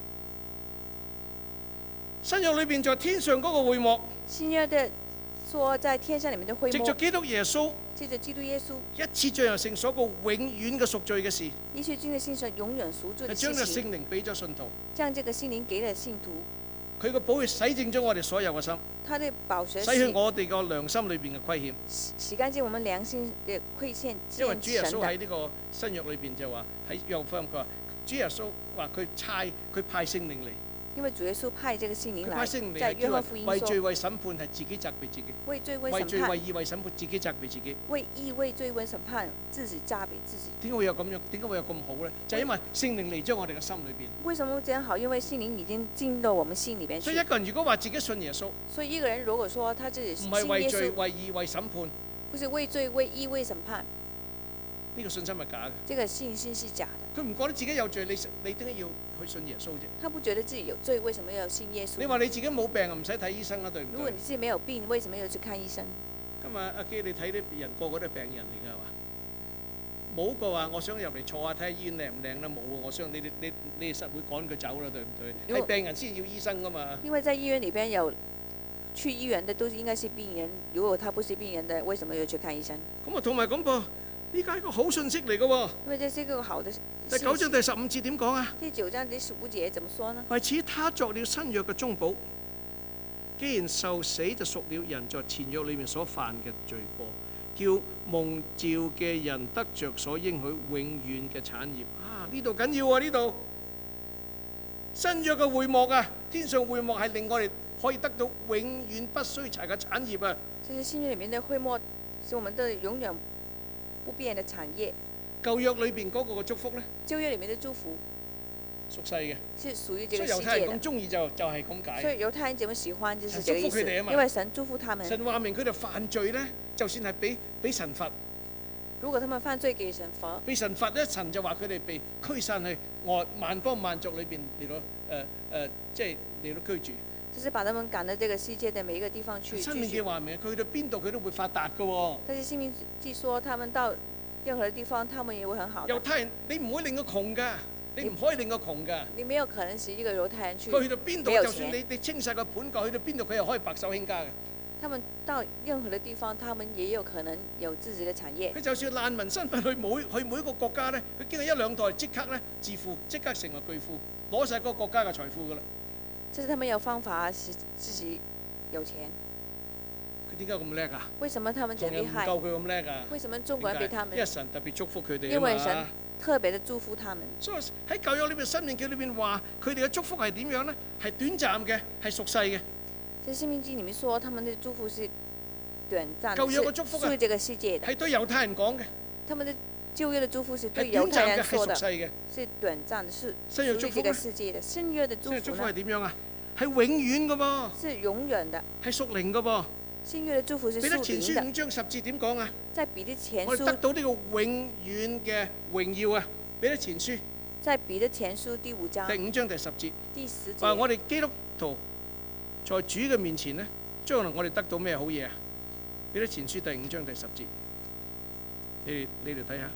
新約裏邊在天上嗰個會幕， 新約的說在天上裡面的會幕， 藉着基督耶穌， 藉着基督耶穌一次進入聖所個永遠嘅贖罪嘅事， 一次進入聖所永遠贖罪係的將個聖事情， 靈俾咗信徒， 將這個聖靈給了信徒， 佢個寶血洗淨咗我哋所有嘅心， 他的寶血洗去我哋個良心裏邊嘅虧欠。 洗洗乾淨我們良心嘅虧欠， 因為主耶穌神的。 喺呢個新約裏邊就話喺約翰福音佢話主耶穌話佢差佢派聖靈嚟。 因為主耶穌派這個聖靈來， 佢派聖靈嚟在係叫約翰福音為罪說， 為審判係自己責備自己， 為罪為為罪審判， 為義為審判自己責備自己。 為義為罪為審判，自己責備自己。 點解會有咁樣？點解會有咁好咧？就係因為聖靈嚟咗我哋嘅心裏邊。 為什麼會這樣好？因為聖靈已經進到我們心裡邊去。 所以一個人如果話自己信耶穌， 所以一個人如果說他自己唔信係為耶穌， 罪為義為審判， 不是為罪為義為審判， 呢個信心係假嘅。 這個信心是假的。 佢唔覺得自己有罪，你你點解要去信耶穌啫？ 他不覺得自己有罪，為什麼要信耶穌？ 你話你自己冇病啊，唔使睇醫生啦，對唔對如果你？自己沒有病，為什麼要去看醫生？ 今日阿基，你睇啲人個個都係病人嚟㗎係嘛？冇個話我想入嚟坐下睇下醫院靚唔靚啦，冇啊！我想你你你你實會趕佢走啦，對唔對？ 如果係病人先要醫生㗎嘛。 因為在醫院裡邊有去醫院的都是應該是病人，如果他不是病人的，為什麼要去看醫生？ 咁啊，同埋咁噃，呢個係一個好信息嚟㗎喎。 因為這是一個好的。 第九章第十五節點講啊？ 第九章第十五節怎麼說呢？ 為此，他作了新約嘅中保。既然受死就贖了人在前約裏面所犯嘅罪過，叫蒙召嘅人得着所應許永遠嘅產業。啊！呢度緊要啊！呢度新約嘅會幕啊，天上會幕係令我哋可以得到永遠不衰殘嘅產業啊！ 這是新約裡面的會幕，是我們的永遠不變的產業。 舊約裏邊嗰個嘅祝福呢， 舊約裡面的祝福屬世嘅， 是屬於這所以猶個世界的。 太人咁中意就就係咁所解。 以猶太人怎麼喜歡就是神這個意思， 祝福佢哋啊嘛因為神祝福他們。 神話明佢哋犯罪呢，就算係俾俾神罰。 如果他們犯罪，給神罰， 被神罰咧，神就話佢哋被驅散去外萬邦萬族裏邊嚟到誒誒、呃呃，即係嚟到居住。 就是把他們趕到這個世界的每一個地方去申命記居住。 話明，佢去到邊度佢都會發達嘅喎。 但是申命記說，他們到任何地方，他們也會很好的。 猶太人你唔會令佢窮㗎，你唔可以令佢窮㗎。 你沒有可能使一個猶太人去佢去到邊度， 沒有就算你你清晒個盤蓋，去到邊度佢又可以白手興家嘅。 他們到任何的地方，他們也有可能有自己的產業。 佢就算難民身份去每去每一個國家咧，佢經過一兩代即刻咧致富，即刻成為巨富，攞晒嗰個國家嘅財富㗎啦。 這是他們有方法使自己有錢。 佢點解咁叻啊？ 為什麼他們這麼厲害？ 仲有唔夠佢咁叻啊？ 為什麼中國人比他們因為神特別祝福佢哋因為神啊嘛。 特別的祝福他們？ 所以喺舊約裏邊、申命記裏邊話，佢哋嘅祝福係點樣呢？係短暫嘅，係屬世嘅。 在申命記裡面說，他們的祝福是短暫舊約嘅的， 祝福啊是屬於這個世界的。 係對猶太人講嘅， 他們的舊約的祝福是對係短猶太暫嘅，係人說的屬，世嘅。 是短暫的，是新約屬於這個祝福呢？ 世界的。新約的祝新約祝福係福呢， 點樣啊？係永遠嘅噃， 是永遠的。 係屬靈嘅噃。 新約的祝福是彼得屬靈前書五的。 章十節點講啊？ 在彼得前我哋得書， 到呢個永遠嘅榮耀啊！彼得前書在彼得前書第五章第五章第十節第十話： 節， 我哋基督徒在主嘅面前呢，將來我哋得到咩好嘢啊？彼得前書第五章第十節，你哋你哋睇下。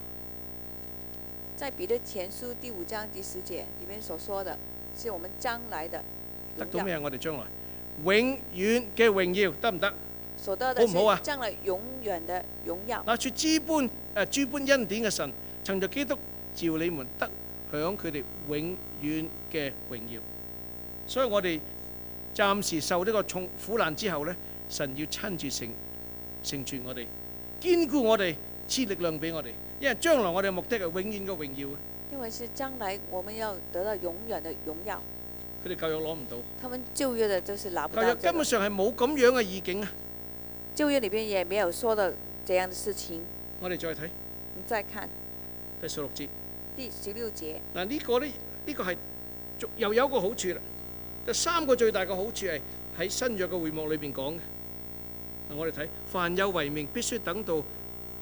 在彼得前書第五章第十節裡面所說的，是我們將來的榮耀， 得到咩啊？我哋將來永遠嘅榮耀得唔得？ 所得的好唔好啊是將來永遠的榮耀。 那處諸般誒諸般恩典嘅神，曾在基督召你們得享佢哋永遠嘅榮耀。所以我哋暫時受呢個重苦難之後呢，神要親自成成全我哋，堅固我哋，賜力量俾我哋，因為將來我哋嘅目的係永遠嘅榮耀。 因為是將來我們要得到永遠的榮耀。 佢哋舊約攞唔到， 他們舊約的就是拿不到、這個， 舊約根本上係冇咁樣嘅意境啊！ 舊約裡邊也沒有說的這樣的事情。 我哋再睇你再看第十六節。 第十六節， 嗱，呢個呢，呢個係又有一個好處啦。第三個最大嘅好處係喺新約嘅會幕裏邊講嘅。嗱，我哋睇凡有遺命，必須等到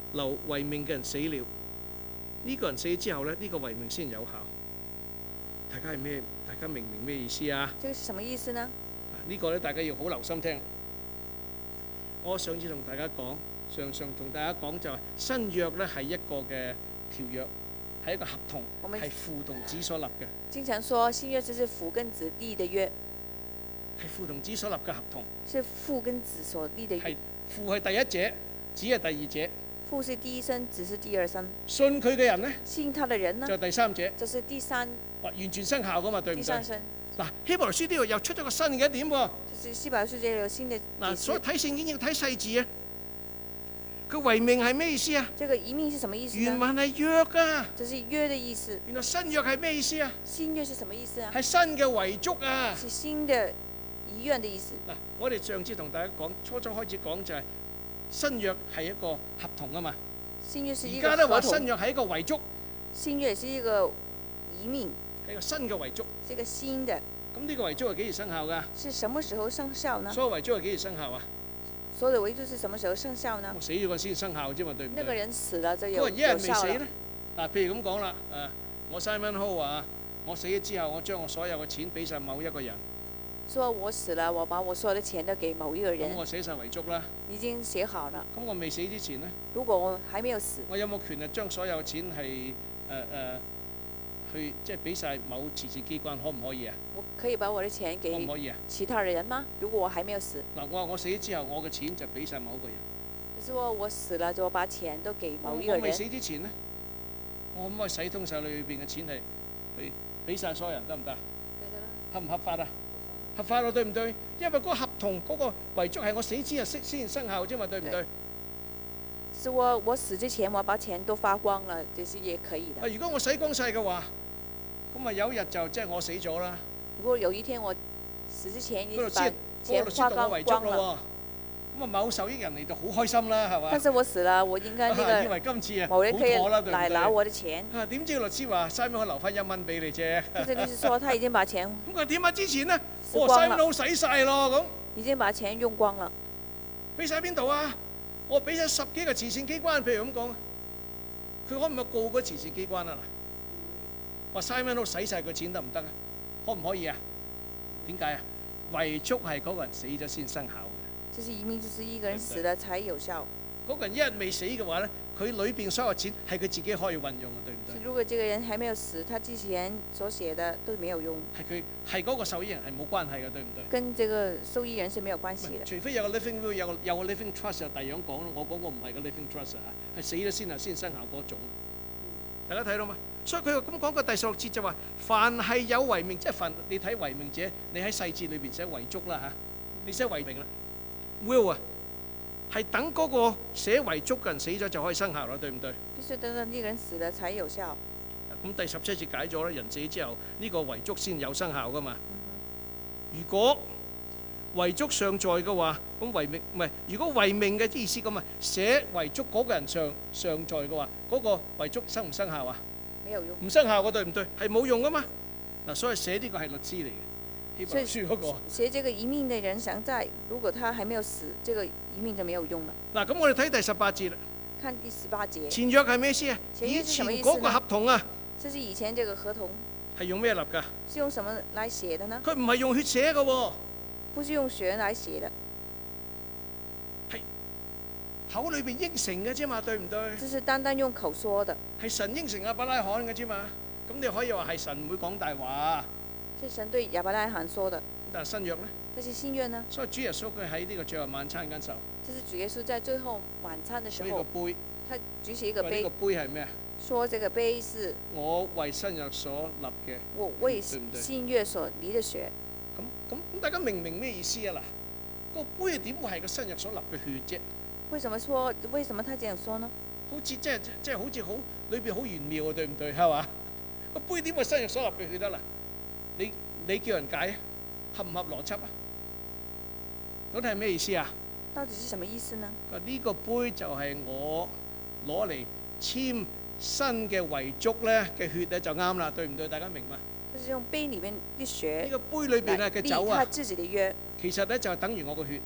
留遺命嘅人死了，呢、這個人死之後咧，呢、這個遺命先有效。大家係咩？大家明唔明咩意思啊？ 這個是什麼意思呢？ 呢個咧，大家要好留心聽。我上次同大家講，常常同大家講就係新約咧係一個嘅條約，係一個合同，係父同子所立嘅。 經常說新約就是父跟子立的約， 係父同子所立嘅合同。 是父跟子所立的約。 係父係第一者，子係第二者。 父是第一生，子是第二生。 信佢嘅人呢， 信他的人呢， 就第三者， 就是第三， 完全生效噶嘛，對唔對？ 第三生。 嗱，希伯來書呢度又出咗個新嘅一點喎。 就是希伯來書這有新的。 嗱，所以睇聖經要睇細字啊。佢遺命係咩意思啊？ 這個遺命是什麼意思呢？ 原文係約啊。 這是約的意思。 原來新約係咩意思啊？ 新約是什麼意思啊？ 係新嘅遺囑啊。 是新的遺願的意思。 嗱，我哋上次同大家講，初初開始講就係新約係一個合同啊嘛。 新約是一而家咧話個合同。 新約係一個遺囑。 新約是一個遺命。 係一個新嘅遺囑。 是一個新的。 咁呢個遺囑係幾時生效㗎？ 是什麼時候生效呢？ 所有遺囑係幾時生效啊？ 所有的遺囑是什麼時候生效呢？ 我死咗個先生效啫嘛，對唔對？ 那個人死了就有不過一人未死有效了。 咧，嗱，譬如咁講啦，誒，我 Simon Ho 話，我死咗之後，我將我所有嘅錢俾晒某一個人。 說我死了，我把我所有的錢都給某一個人。 咁我寫晒遺囑啦。 已經寫好了。 咁我未死之前呢， 如果我還沒有死， 我有冇權力將所有錢係誒誒去即係俾晒某慈善機關，可唔可以啊？ 我可以把我的錢給可唔可以啊？ 其他人嗎？如果我還沒有死。 嗱，我話我死咗之後，我嘅錢就俾晒某一個人。 就是說我死了，就我把錢都給某一個人。 我未死之前呢，我可唔可以洗通晒裏邊嘅錢係去俾晒所有人得唔得？合唔合法啊？合法咯，對唔對？因為嗰個合同嗰個遺囑係我死之後先先生效啫嘛，對唔對？ 是我我死之前我把錢都花光了，就是也可以的。 如果我洗光晒嘅話，咁啊有一日就即係我死咗啦。 如果有一天我死之前已經把嗰錢花光光了， 咁啊某受益人嚟到好開心啦，係嘛？ 但是我死了，我應該呢個以為今次啊某人可以好妥啦，對唔對？ 來拿我的錢。 啊，點知個律師話西門可留翻一蚊俾你啫。 即係律師說他已經把錢咁佢點啊？之前呢，我光西門都使晒咯，咁已經把錢用光了。 俾晒邊度啊？我俾咗十幾個慈善機關，譬如咁講，佢可唔可以告嗰慈善機關啊？話西門都使晒佢錢得唔得啊？可唔可以啊？點解啊？遺囑係嗰個人死咗先生效嘅。 就是遺命，就是一個人死了才有效。 嗰個人一日未死嘅話咧，佢裏邊所有錢係佢自己可以運用嘅，對唔對？ 如果這個人還沒有死，他之前所寫的都沒有用。 係佢係嗰個受益人係冇關係嘅，對唔對？ 跟這個受益人是沒有關係嘅。 除非有個 living will 有個有個 living trust 就第二樣講咯。我講過唔係個 living trust 啊，係死咗先啊先生效嗰種。大家睇到嘛？所以佢又咁講個第十六節就話：凡係有遺命，即係凡你睇遺命者，你喺細節裏邊寫遺囑啦嚇，你寫遺命啦 will 啊，係等嗰個寫遺囑嘅人死咗就可以生效啦，對唔對？ 必須等到呢個人死了才有效。 咁第十七節解咗啦，人死之後呢個遺囑先有生效噶嘛。如果遺囑尚在嘅話，咁遺命唔係，如果遺命嘅意思咁啊，寫遺囑嗰個人尚尚在嘅話，嗰個遺囑生唔生效啊？ 沒有用。 唔生效嘅，對唔對？係冇用噶嘛。嗱，所以寫呢個係律師嚟嘅，希伯來書嗰個。 寫這個遺命嘅人尚在，如果他還沒有死，這個遺命就沒有用了。 嗱，咁我哋睇第十八節啦。 看第十八節。 前約係咩意思啊？以前嗰個合同啊。 這是以前這個合同。 係用咩立㗎？ 是用什麼來寫的呢？ 佢唔係用血寫嘅喎。 不是用血來寫的。 係口裏邊應承嘅啫嘛，對唔對？ 這是單單用口說的。 係神應承亞伯拉罕嘅啫嘛，咁你可以話係神唔會講大話。 是神對亞伯拉罕說的。 但係新約咧？ 這是新約呢？ 所以主耶穌佢喺呢個最後晚餐嗰陣時候。 這是主耶穌在最後晚餐的時候。 呢個杯。 他舉起一個杯。 呢個杯係咩啊？ 說這個杯是我為新約所立嘅。 我為新約所立的血。 咁咁咁，大家明唔明咩意思啊？嗱，個杯點會係個新約所立嘅血啫？ 為什麼說？為什麼他這樣說呢？ 好似即係即係好似好裏邊好玄妙啊，對唔對？係嘛？個杯點會新約所立嘅血得啦？你你叫人解合唔合邏輯啊？到底係咩意思啊？ 到底是什麼意思呢？ 呢個杯就係我攞嚟簽新嘅遺囑咧嘅血咧就啱啦，對唔對？大家明嘛？ 就是用杯裏面啲血， 呢個杯裏邊啊嘅酒啊， 他自己的約， 其實咧就係等於我個血。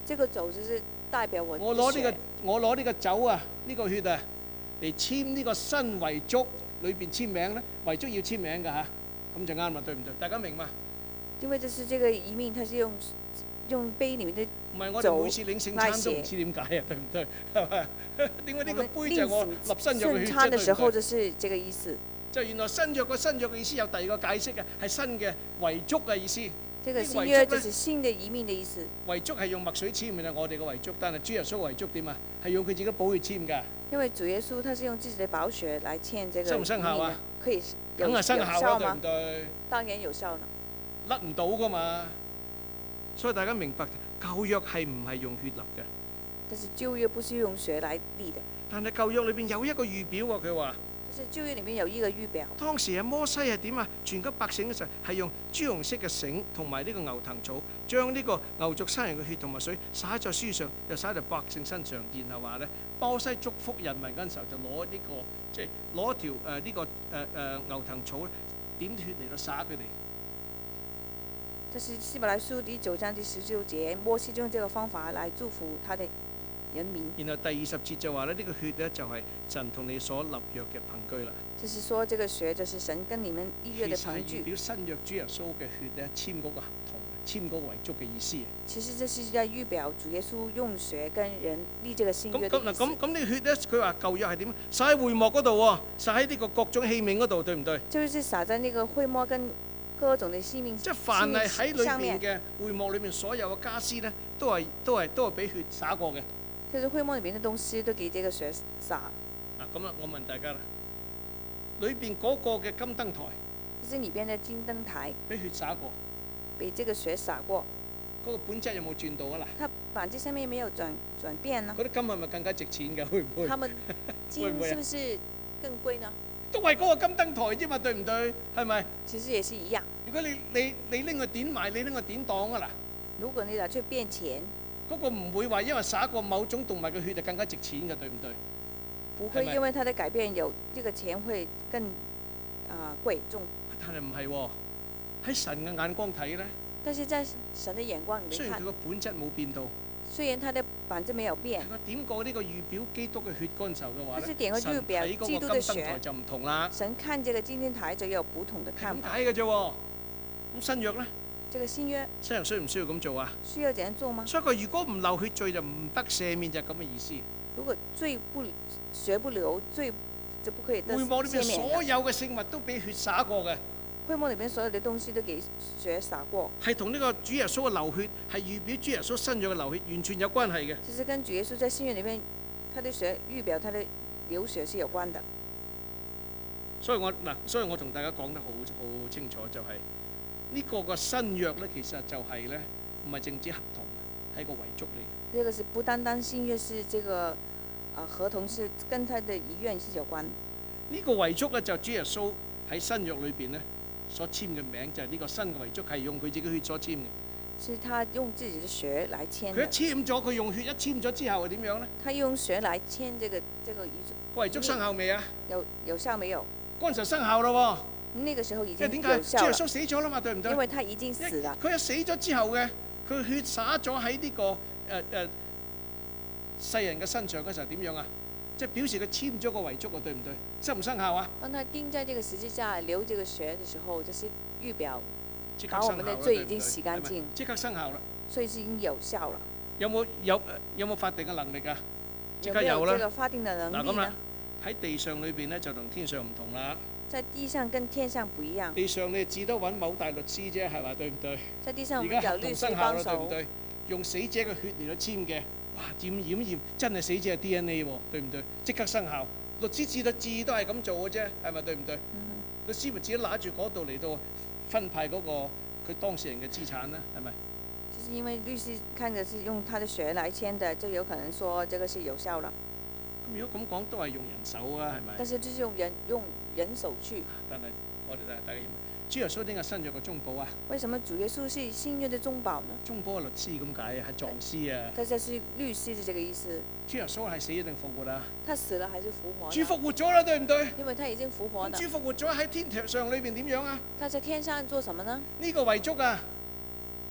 這個酒就是代表我的血。 我攞呢、這個我攞呢個酒啊，呢、這個血啊，嚟簽呢個新遺囑裏邊簽名咧，遺囑要簽名㗎嚇，咁就啱啦，對唔對？大家明嘛？ 因為就是這個遺命，它是用用杯裡面的唔係我哋每次領聖餐都唔知點解啊，對唔對？係咪？點解呢個杯就係我立新約嘅血？ 聖餐的時候就是這個意思。 就原來新約個新約嘅意思有第二個解釋嘅，係新嘅遺囑嘅意思。 這個新約就是新的遺命的意思。 遺囑係用墨水簽嘅，我哋嘅遺囑，但係主耶穌遺囑點啊？係用佢自己寶血簽㗎。 因為主耶穌他是用自己的寶血來簽這個。 生唔生效啊？ 可以有梗係生效啦，對唔對？ 當然有效啦。 甩唔到㗎嘛，所以大家明白舊約係唔係用血立嘅？ 但是舊約不是用血來立的。 但係舊約裏邊有一個預表喎，佢話。 但是舊約裏面有一個預表。當時啊，摩西係點啊？傳給百姓嘅時候係用朱紅色嘅繩同埋呢個牛藤草，將呢個牛族生人嘅血同埋水灑在書上，又灑在百姓身上，然後話咧，摩西祝福人民嗰陣時候就攞呢、這個即係攞一條誒呢、呃這個誒誒、呃呃、牛藤草點血嚟到灑佢哋。 這是希伯來書第九章第十九節，摩西就用這個方法來祝福他的人民。 然後第二十節就話咧，呢、這個血咧就係神同你所立約嘅憑據啦。 就是說，這個血就是神跟你們立約嘅憑據。 其實係預表新約主耶穌嘅血咧，簽嗰個合同、簽嗰個遺囑嘅意思。 其實這是在預表主耶穌用血跟人立這個新約的意思。 咁咁嗱，咁咁呢個血咧，佢話舊約係點？撒喺會幕嗰度喎，撒喺呢個各種器皿嗰度，對唔對？ 就是撒在那個會幕跟各種的器皿。 即係凡係喺裏邊嘅會幕裏面所有嘅家私咧，都係都係都係俾血灑過嘅。 就是會幕裏面嘅東西都給這個血灑。 嗱咁啊，我問大家啦，裏邊嗰個嘅金燈台， 就是裏邊嘅金燈台， 俾血灑過， 俾這個血灑過。 嗰個本質有冇轉到啊？嗱， 它本質上面沒有轉轉變呢？ 嗰啲金係咪更加值錢㗎？會唔會？ 他們金是不是更貴呢？ 都係嗰個金燈台啫嘛，對唔對？係咪？ 其實也是一樣。 如果你你你拎佢點賣，你拎佢點當啊嗱？ 如果你拿去變錢， 嗰個唔會話因為灑過某種動物嘅血就更加值錢嘅，對唔對？ 不會因為它的改變有這個錢會更啊、呃、貴重。 但係唔係喎，喺神嘅眼光睇咧。 但是在神的眼光裏面看， 雖然佢個本質冇變到， 雖然它的本質沒有變， 佢點過呢個預表基督嘅血嗰陣時候嘅話咧， 神睇嗰個基督嘅血就唔同啦。 神看這個金燈台就有不同的看法。 點解嘅啫？咁新約咧？ 這個新約， 新約需唔需要咁做啊？ 需要這樣做嗎？ 所以佢如果唔流血罪就唔得赦免，就係咁嘅意思。 如果罪不血不流，罪就不可以得赦免。 會幕裏面所有嘅聖物都俾血灑過嘅。 會幕裏邊所有嘅東西都給血灑過。 係同呢個主耶穌嘅流血係預表主耶穌新約嘅流血完全有關係嘅。 其實跟主耶穌在新約裏面，他的血預表他的流血是有關的。 所以我嗱，所以我同大家講得好好清楚，就係、是、呢、這個個新約咧，其實就係咧唔係淨止合同，係個遺囑嚟嘅。 呢個是不單單新約是這個啊合同，是跟他的遺願是有關。 呢個遺囑咧就主耶穌喺新約裏邊咧所簽嘅名，就係、是、呢個新嘅遺囑係用佢自己血所簽嘅。 是他用自己的血來簽。 佢一簽咗，佢用血一簽咗之後係點樣咧？ 他用血來簽這個這個遺囑。 個遺囑生效未啊？ 有有效沒有？ 嗰陣時生效咯喎。 那個時候已經有效了。 因為點解？主耶穌死咗啦嘛，對唔對？ 因為他已經死了。 佢一死咗之後嘅，佢血灑咗喺呢個誒誒、呃呃、世人嘅身上嗰時候點樣啊？即係表示佢簽咗個遺囑啊，對唔對？生唔生效啊？ 當他釘在這個十字架流這個血嘅時候，就是預表把我們的罪已經洗乾淨， 即刻生效啦。 所以是已經有效了。 有冇有有冇法定嘅能力啊？即刻有啦。 有這個法定的能力呢？ 嗱咁啦，喺地上裏邊咧就同天上唔同啦。 在地上跟天上不一樣。 地上你只得揾某大律師啫，係嘛？對唔對？ 在地上我們有律師幫手。 對唔對？用死者嘅血嚟到簽嘅，哇！驗驗驗，真係死者嘅 D N A 喎，對唔對？即刻生效。律師字律字都係咁做嘅啫，係咪？對唔對？嗯、律師咪自己拿住嗰度嚟到分派嗰個佢當事人嘅資產啦，係咪？ 就是因為律師看着是用他的血來簽的，就有可能說這個是有效了。 咁如果咁講，都係用人手啊，係咪？ 但是就是用人用人手去。 但係我哋大大家要主耶穌點解新約嘅中保啊？ 為什麼主耶穌是新約的中保呢？ 中保係律師咁解啊，係狀師啊。 他就是律師，是這個意思。 主耶穌係死咗定復活啊？ 他死了還是復活？ 主復活咗啦，對唔對？ 因為他已經復活了。 主復活咗喺天上裏邊點樣啊？ 他在天上做什麼呢？ 呢個遺囑啊，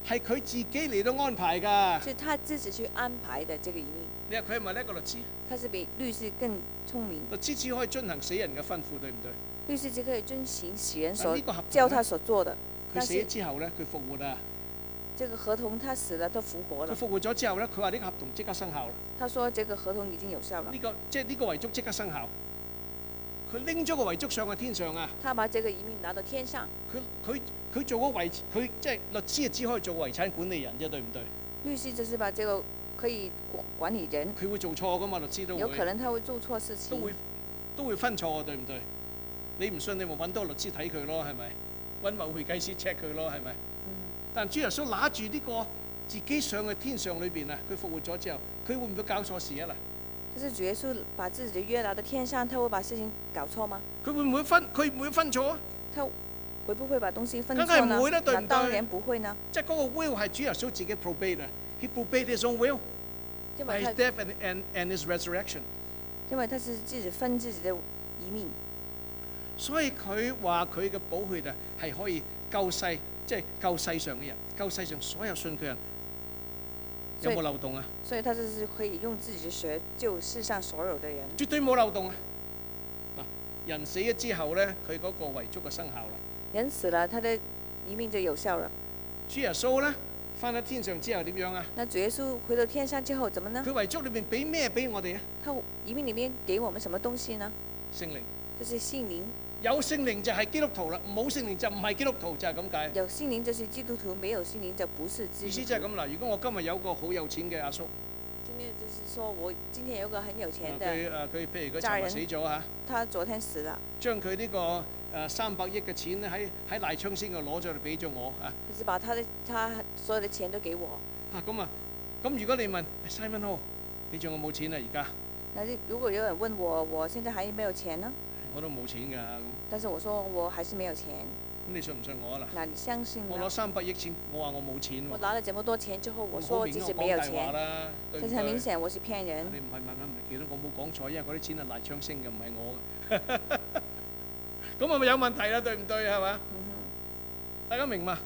係佢自己嚟到安排㗎。 是他自己去安排的這個移民。 你話佢係咪呢一個律師？ 他是比律師更聰明。 律師只可以遵行死人嘅吩咐，對唔對？ 律師只可以遵行死人所但呢個合同呢叫他所做的。 佢死咗之後咧，佢復活啊！ 這個合同他死了都復活了。 佢復活咗之後咧，佢話呢個合同即刻生效啦。 他說這個合同已經有效了。 呢、這個即係呢個遺囑即刻生效。佢拎咗個遺囑上去天上啊！ 他把這個移民拿到天上。 佢佢佢做個遺，佢即係律師啊，只可以做遺產管理人啫，對唔對？ 律師就是把這個可以管管理人。 佢會做錯噶嘛？律師都會。 有可能他會做錯事情。 都會都會分錯，對唔對？你唔信，你咪揾多個律師睇佢咯，係咪？揾某會計師 check 佢咯，係咪？嗯、但主耶穌拿住呢個自己上去天上裏邊啊，佢復活咗之後，佢會唔會搞錯事啊？嗱， 就是主耶穌把自己的約拿到天上，他會把事情搞錯嗎？ 佢會唔會分？佢唔會分錯啊？ 他會不會把東西分錯呢？ 梗係唔會啦，對唔對？ 當然不會呢。 即係嗰個 will 係主耶穌自己 probate 啊，he probate his own will by his death and and and his resurrection。 因為他是自己分自己的移命。 所以佢話佢嘅寶血啊，係可以救世，即係救世上嘅人，救世上所有信佢人。有冇漏洞啊？ 所以他就是可以用自己嘅血救世上所有嘅人。 絕對冇漏洞啊！嗱，人死咗之後咧，佢嗰個遺囑就生效啦。 人死了，他的移命就有效了。 主耶穌咧，翻到天上之後點樣啊？ 那主耶穌回到天上之後，怎麼呢？ 佢遺囑裏面俾咩俾我哋啊？ 他移命裏面給我們什麼東西呢？ 聖靈。 就是聖靈。 有聖靈就係基督徒啦，冇聖靈就唔係基督徒，就係咁解。 有聖靈就是基督徒，沒有聖靈就不是基督徒。 意思即係咁啦。如果我今日有個好有錢嘅阿叔， 今天就是說我今天有個很有錢的佢誒佢譬如佢尋日死咗嚇， 他昨天死了， 將佢呢個誒三百億嘅錢咧喺喺賴昌星度攞咗嚟俾咗我啊。 就是把他的他所有的錢都給我。 啊咁啊，咁如果你問 Simon Ho，你仲有冇錢啊？而家？ 那如果有人問我，我現在還沒有錢呢？ 我都冇錢㗎咁。 但是我說我還是沒有錢。 咁你信唔信我啊？嗱， 那你相信嗎？ 我攞三百億錢，我話我冇錢喎。 我拿了這麼多錢之後，我說我自己沒有錢。這是很明顯，我是騙人。 你唔係問下唔係記得，我冇講錯，因為嗰啲錢係賴昌星嘅，唔係我嘅。咁係咪有問題啦？對唔對係嘛？大家明嘛？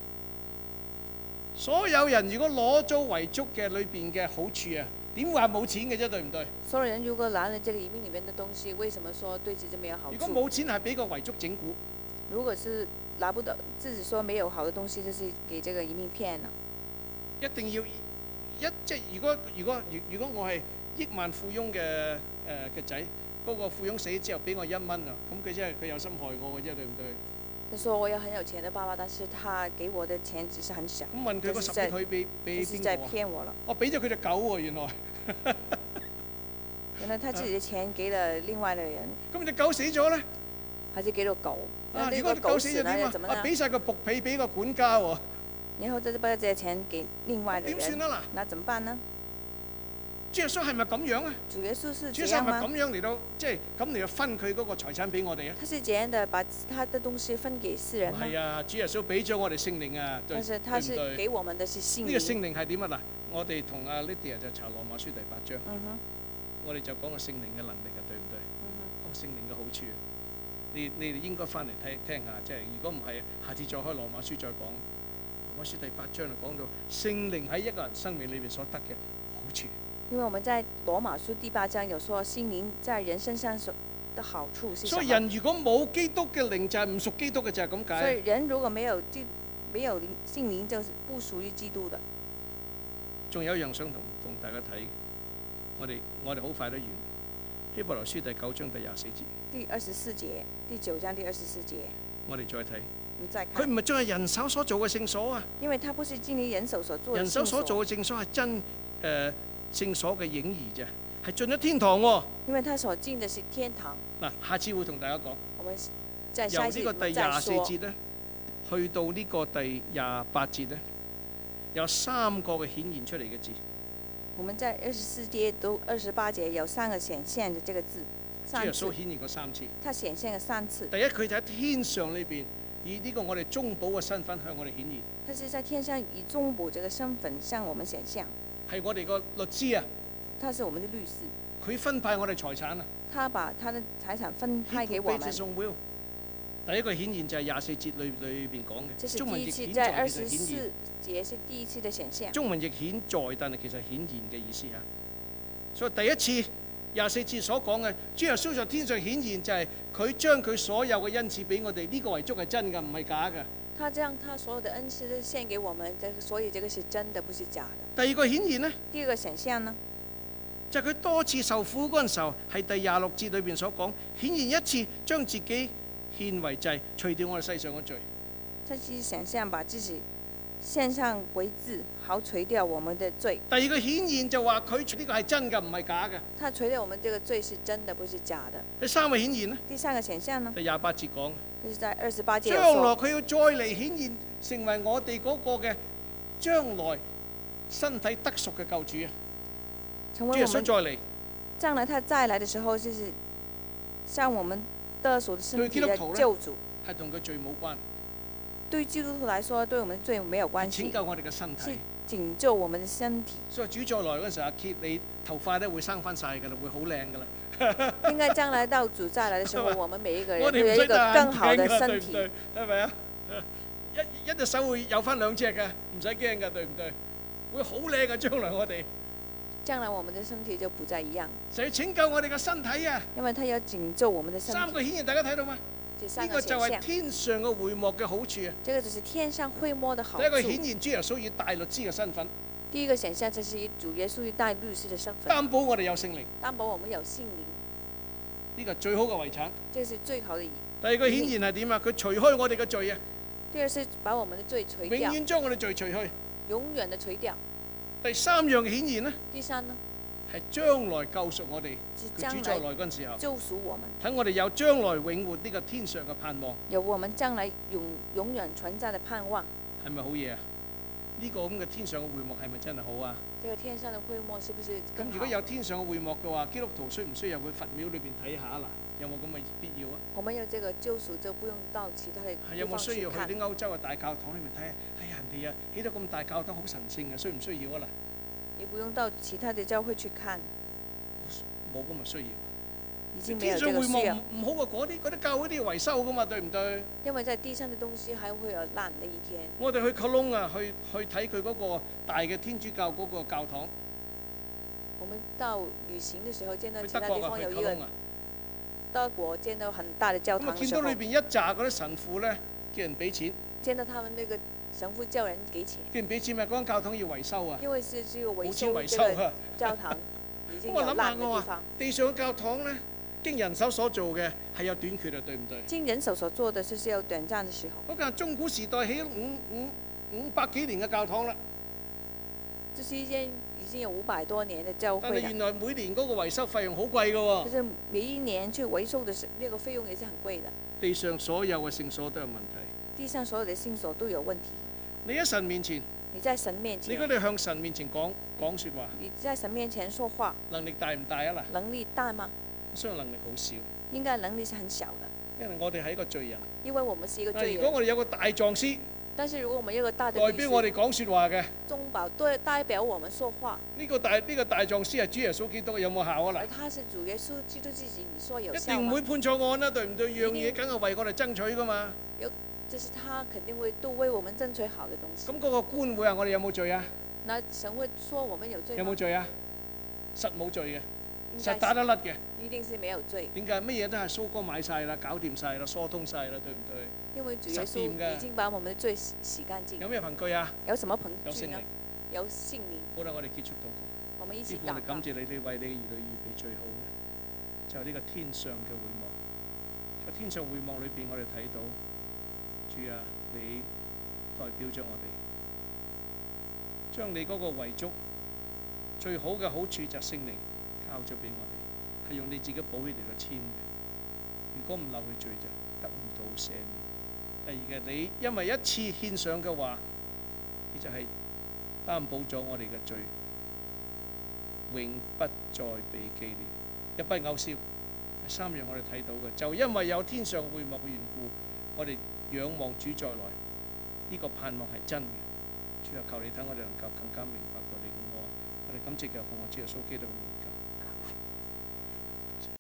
所有人如果攞咗遺囑嘅裏邊嘅好處啊，點會話冇錢嘅啫？對唔對？ 所有人如果拿了這個移民裡面的東西，為什麼說對自己沒有好處？ 如果冇錢係俾個遺囑整蠱。 如果是拿不到，自己說沒有好的東西，就是給這個移民騙了。 一定要一即係如果如果如如果我係億萬富翁嘅誒嘅仔，嗰個富翁死之後俾我一蚊啊，咁佢真係佢有心害我嘅啫，對唔對？ 他說我有很有錢的爸爸，但是他給我的錢只是很少。 咁問佢個十億佢俾俾邊個啊？ 就是在騙我了。 我俾咗佢隻狗喎，原來。 原來他自己的錢給了另外的人。 咁隻狗死咗咧？ 還是給咗狗？ 啊！如果狗死咗點啊？啊！俾曬個僕婢俾個管家喎。 然後就是把這些錢給另外的人。 點算啊嗱？ 那怎麼辦呢？ 主耶穌係咪咁樣啊？ 主耶穌是主耶穌係咪咁樣嚟到，即係咁嚟到分佢嗰個財產俾我哋啊？ 他是這樣的，把他的東西分給世人嗎？ 係啊！主耶穌俾咗我哋聖靈啊，對唔對？ 但是他是給我們的是聖靈。 呢個聖靈係點啊嗱？我哋同阿 Lydia 就查羅馬書第八章， 嗯哼， 我哋就講個聖靈嘅能力啊，對唔對？ 嗯哼， 個聖靈嘅好處，你你哋應該翻嚟睇聽下，即係如果唔係，下次再開羅馬書再講。羅馬書第八章就講到聖靈喺一個人生命裏邊所得嘅好處。 因為我們在羅馬書第八章有說，聖靈在人身上所的好處是什麼？ 所以人如果冇基督嘅靈，就係唔屬基督嘅，就係咁解。 所以人如果沒有基沒有聖靈，就是不屬於基督的。 仲有一樣想同同大家睇，我哋我哋好快都完。希伯來書第九章第廿四節。 第二十四節，第九章第二十四節。 我哋再睇。 你再看。 佢唔係仲係人手所做嘅聖所啊？ 因為他不是經理人手所做的聖所。 人手所做嘅聖所係真誒。呃聖所嘅影兒啫，係進咗天堂喎。 因為他所進的是天堂。 嗱，下次會同大家講。 我們在下一次由呢個第廿四節咧，去到呢個第廿八節咧，有三個嘅顯現出嚟嘅字。 我們在二十四節到二十八節有三個顯現嘅這個字。 主耶穌顯現過三次。 他顯現咗三次。 第一，佢就喺天上裏邊，以呢個我哋中保嘅身份向我哋顯現。 他是在天上以中保這個身份向我們顯現。 係我哋個律師啊！ 他是我們的律師。佢分派我哋財產啊！ 他把他的財產分派給我們。 第第一個顯現就係廿四節裏裏邊講這嘅，中文是第一次， 譯顯在在二十其實顯現， 四節是第一次的顯現。 中文譯顯在，但係其實顯現嘅意思啊。所以第一次廿四節所講嘅，主耶穌在天上顯現就係佢將佢所有嘅恩賜俾我哋，呢、這個遺囑係真㗎，唔係假㗎。 他將他所有的恩賜都獻給我們，這所以這個是真的，不是假的。 第二個顯現呢， 第二個顯現呢， 就係佢多次受苦嗰陣時候，係第廿六節裏邊所講，顯現一次將自己獻為祭，除掉我哋世上嘅罪。 這次顯現把自己獻上為祭，好除掉我們的罪。 第二個顯現就話佢呢個係真㗎，唔係假嘅。 他除掉我們這個罪是真的，不是假的。 第三個顯現呢， 第三個顯現呢， 第廿八節講， 就是在二十八節有將來說， 佢要再嚟顯現，成為我哋嗰個嘅將來身體得贖嘅救主啊！主耶穌成為我們再嚟， 將來他再來的時候，就是像我們得贖的身體的對基督徒呢救主。 係同佢罪冇關， 對基督徒來說，對我們罪沒有關係， 拯救我哋嘅身體是。拯救我們的身體。 所以主再來嗰陣時候，阿 Kit 你頭髮咧會生翻晒㗎啦，會好靚㗎啦。 應該將來到主再來的時候，我們每一個人我哋唔都有一個使戴眼更好的鏡㗎，對身體。 唔對？係咪啊？一一隻手會有翻兩隻㗎，唔使驚㗎，對唔對？會好靚㗎，將來我哋將來我們的身體就不再一樣， 就要拯救我哋嘅身體啊！ 因為他要拯救我們的身體。 三個顯現大家睇到嗎？ 這三呢個就係個顯現， 天上嘅會幕嘅好處啊！ 這個只是天上會幕的好第一個處。 顯現主耶穌以大律師嘅身份第一個顯現，這是以主耶穌以大律師的身份， 擔保我哋有聖靈， 擔保我們有信靈， 呢個最好嘅遺產。 這是最好的。 第二個顯現係點啊？佢除開我哋嘅罪啊， 第二是把我們的罪除永掉， 遠將我哋罪除去。 永遠的除掉。 第三樣嘅顯現呢， 第三呢， 係將來救贖我哋， 是將佢主再來來嗰陣時候， 救贖我們， 等我哋有將來永活呢個天上嘅盼望， 有我們將來永永遠存在的盼望。 係咪好嘢啊？呢個咁嘅天上嘅會幕係咪真係好啊？ 這個天上的會幕是不是更好？ 咁如果有天上嘅會幕嘅話，基督徒需唔需要去佛廟裏邊睇下嗱？有冇咁嘅必要啊？ 我們有這個救贖，就不用到其他的係有冇地方去看需要去啲歐洲嘅大教堂裏面睇下？哎呀，人哋啊起到咁大教堂好神聖啊，需唔需要啊嗱？ 也不用到其他的教會去看， 冇咁嘅需要。 已經沒有天上會幕這個需要。 唔唔好啊！嗰啲嗰啲教會都要維修噶嘛，對唔對？ 因為在地上的東西還會有爛的一天。 我哋去 Cologne啊，去去睇佢嗰個大嘅天主教嗰個教堂。 我們到旅行的時候，見到去其他地德國啊，去方有一個 Cologne 啊， 德國見到很大的教咁啊堂的時候見到裏，邊一紮嗰啲神父咧，叫人俾錢， 見到他們那個神父叫人給錢， 叫人俾錢咪嗰間教堂要維修啊， 因為是只有維冇錢維修這個修啊。 教堂已經我有爛諗下我話的地方。 地上嘅教堂咧，經人手所做嘅係有短缺啊，對唔對？ 經人手所做的，就是有短暫的時候。 嗰間中古時代起五五五百幾年嘅教堂啦， 這是一間已經有五百多年的教會了但係原，來每年嗰個維修費用好貴㗎喎。 就是每一年去維修的是那個費用也是很貴的。 地上所有嘅聖所都有問題。 地上所有的聖所都有問題。 你喺神面前， 你在神面前你嗰，度向神面前講講説話， 你在神面前說話， 能力大唔大啊嗱？ 能力大嗎？ 我相信能力好少， 應該能力是很小的， 因為我哋係一個罪人。 因為我們是一個但係罪人。 如果我哋有個大狀師但是如果我們有個大的代律師表我哋講説話嘅， 中保對代表我們說話， 呢個大呢個大狀師係主耶穌基督，有冇效啊嗱而？他是主耶穌基督自己，你說有一效嗎？ 定唔會判錯案啦，對唔對？樣嘢梗係為我哋爭取噶嘛。 就是他肯定會都為我們爭取好的東西。 咁嗰個官會話我哋有冇罪啊？ 那神會說我們有罪嗎？ 有冇罪啊？實冇罪嘅， 應實該打得甩嘅。 一定是沒有罪， 點解？乜嘢都係蘇哥買晒啦，搞掂晒啦，疏通晒啦，對唔對？ 因為主耶實掂㗎穌已經把我們的罪洗洗乾淨。 有咩憑據啊？ 有什麼憑有聖靈據呢？。有聖靈。 好啦，我哋結束禱告。 我們一師傅， 起禱告我哋感。謝你，你為你嘅兒女預備最好嘅，就係呢個天上嘅會幕。在天上會幕裏邊，我哋睇到主啊，你代表咗我哋，將你嗰個遺囑最好嘅好處就係聖靈交咗俾我哋，係用你自己寶血嚟到簽嘅。如果唔流血罪就得唔到赦免。第二嘅，你因為一次獻上嘅話，你就係擔保咗我哋嘅罪永不再被記念，一筆勾銷。第三樣我哋睇到嘅，就因為有天上會幕嘅緣故，我哋仰望主再來，呢、這個盼望係真嘅。主啊，求你等我哋能夠更加明白到你嘅愛。我哋感謝嘅奉我主耶穌基督嘅名求。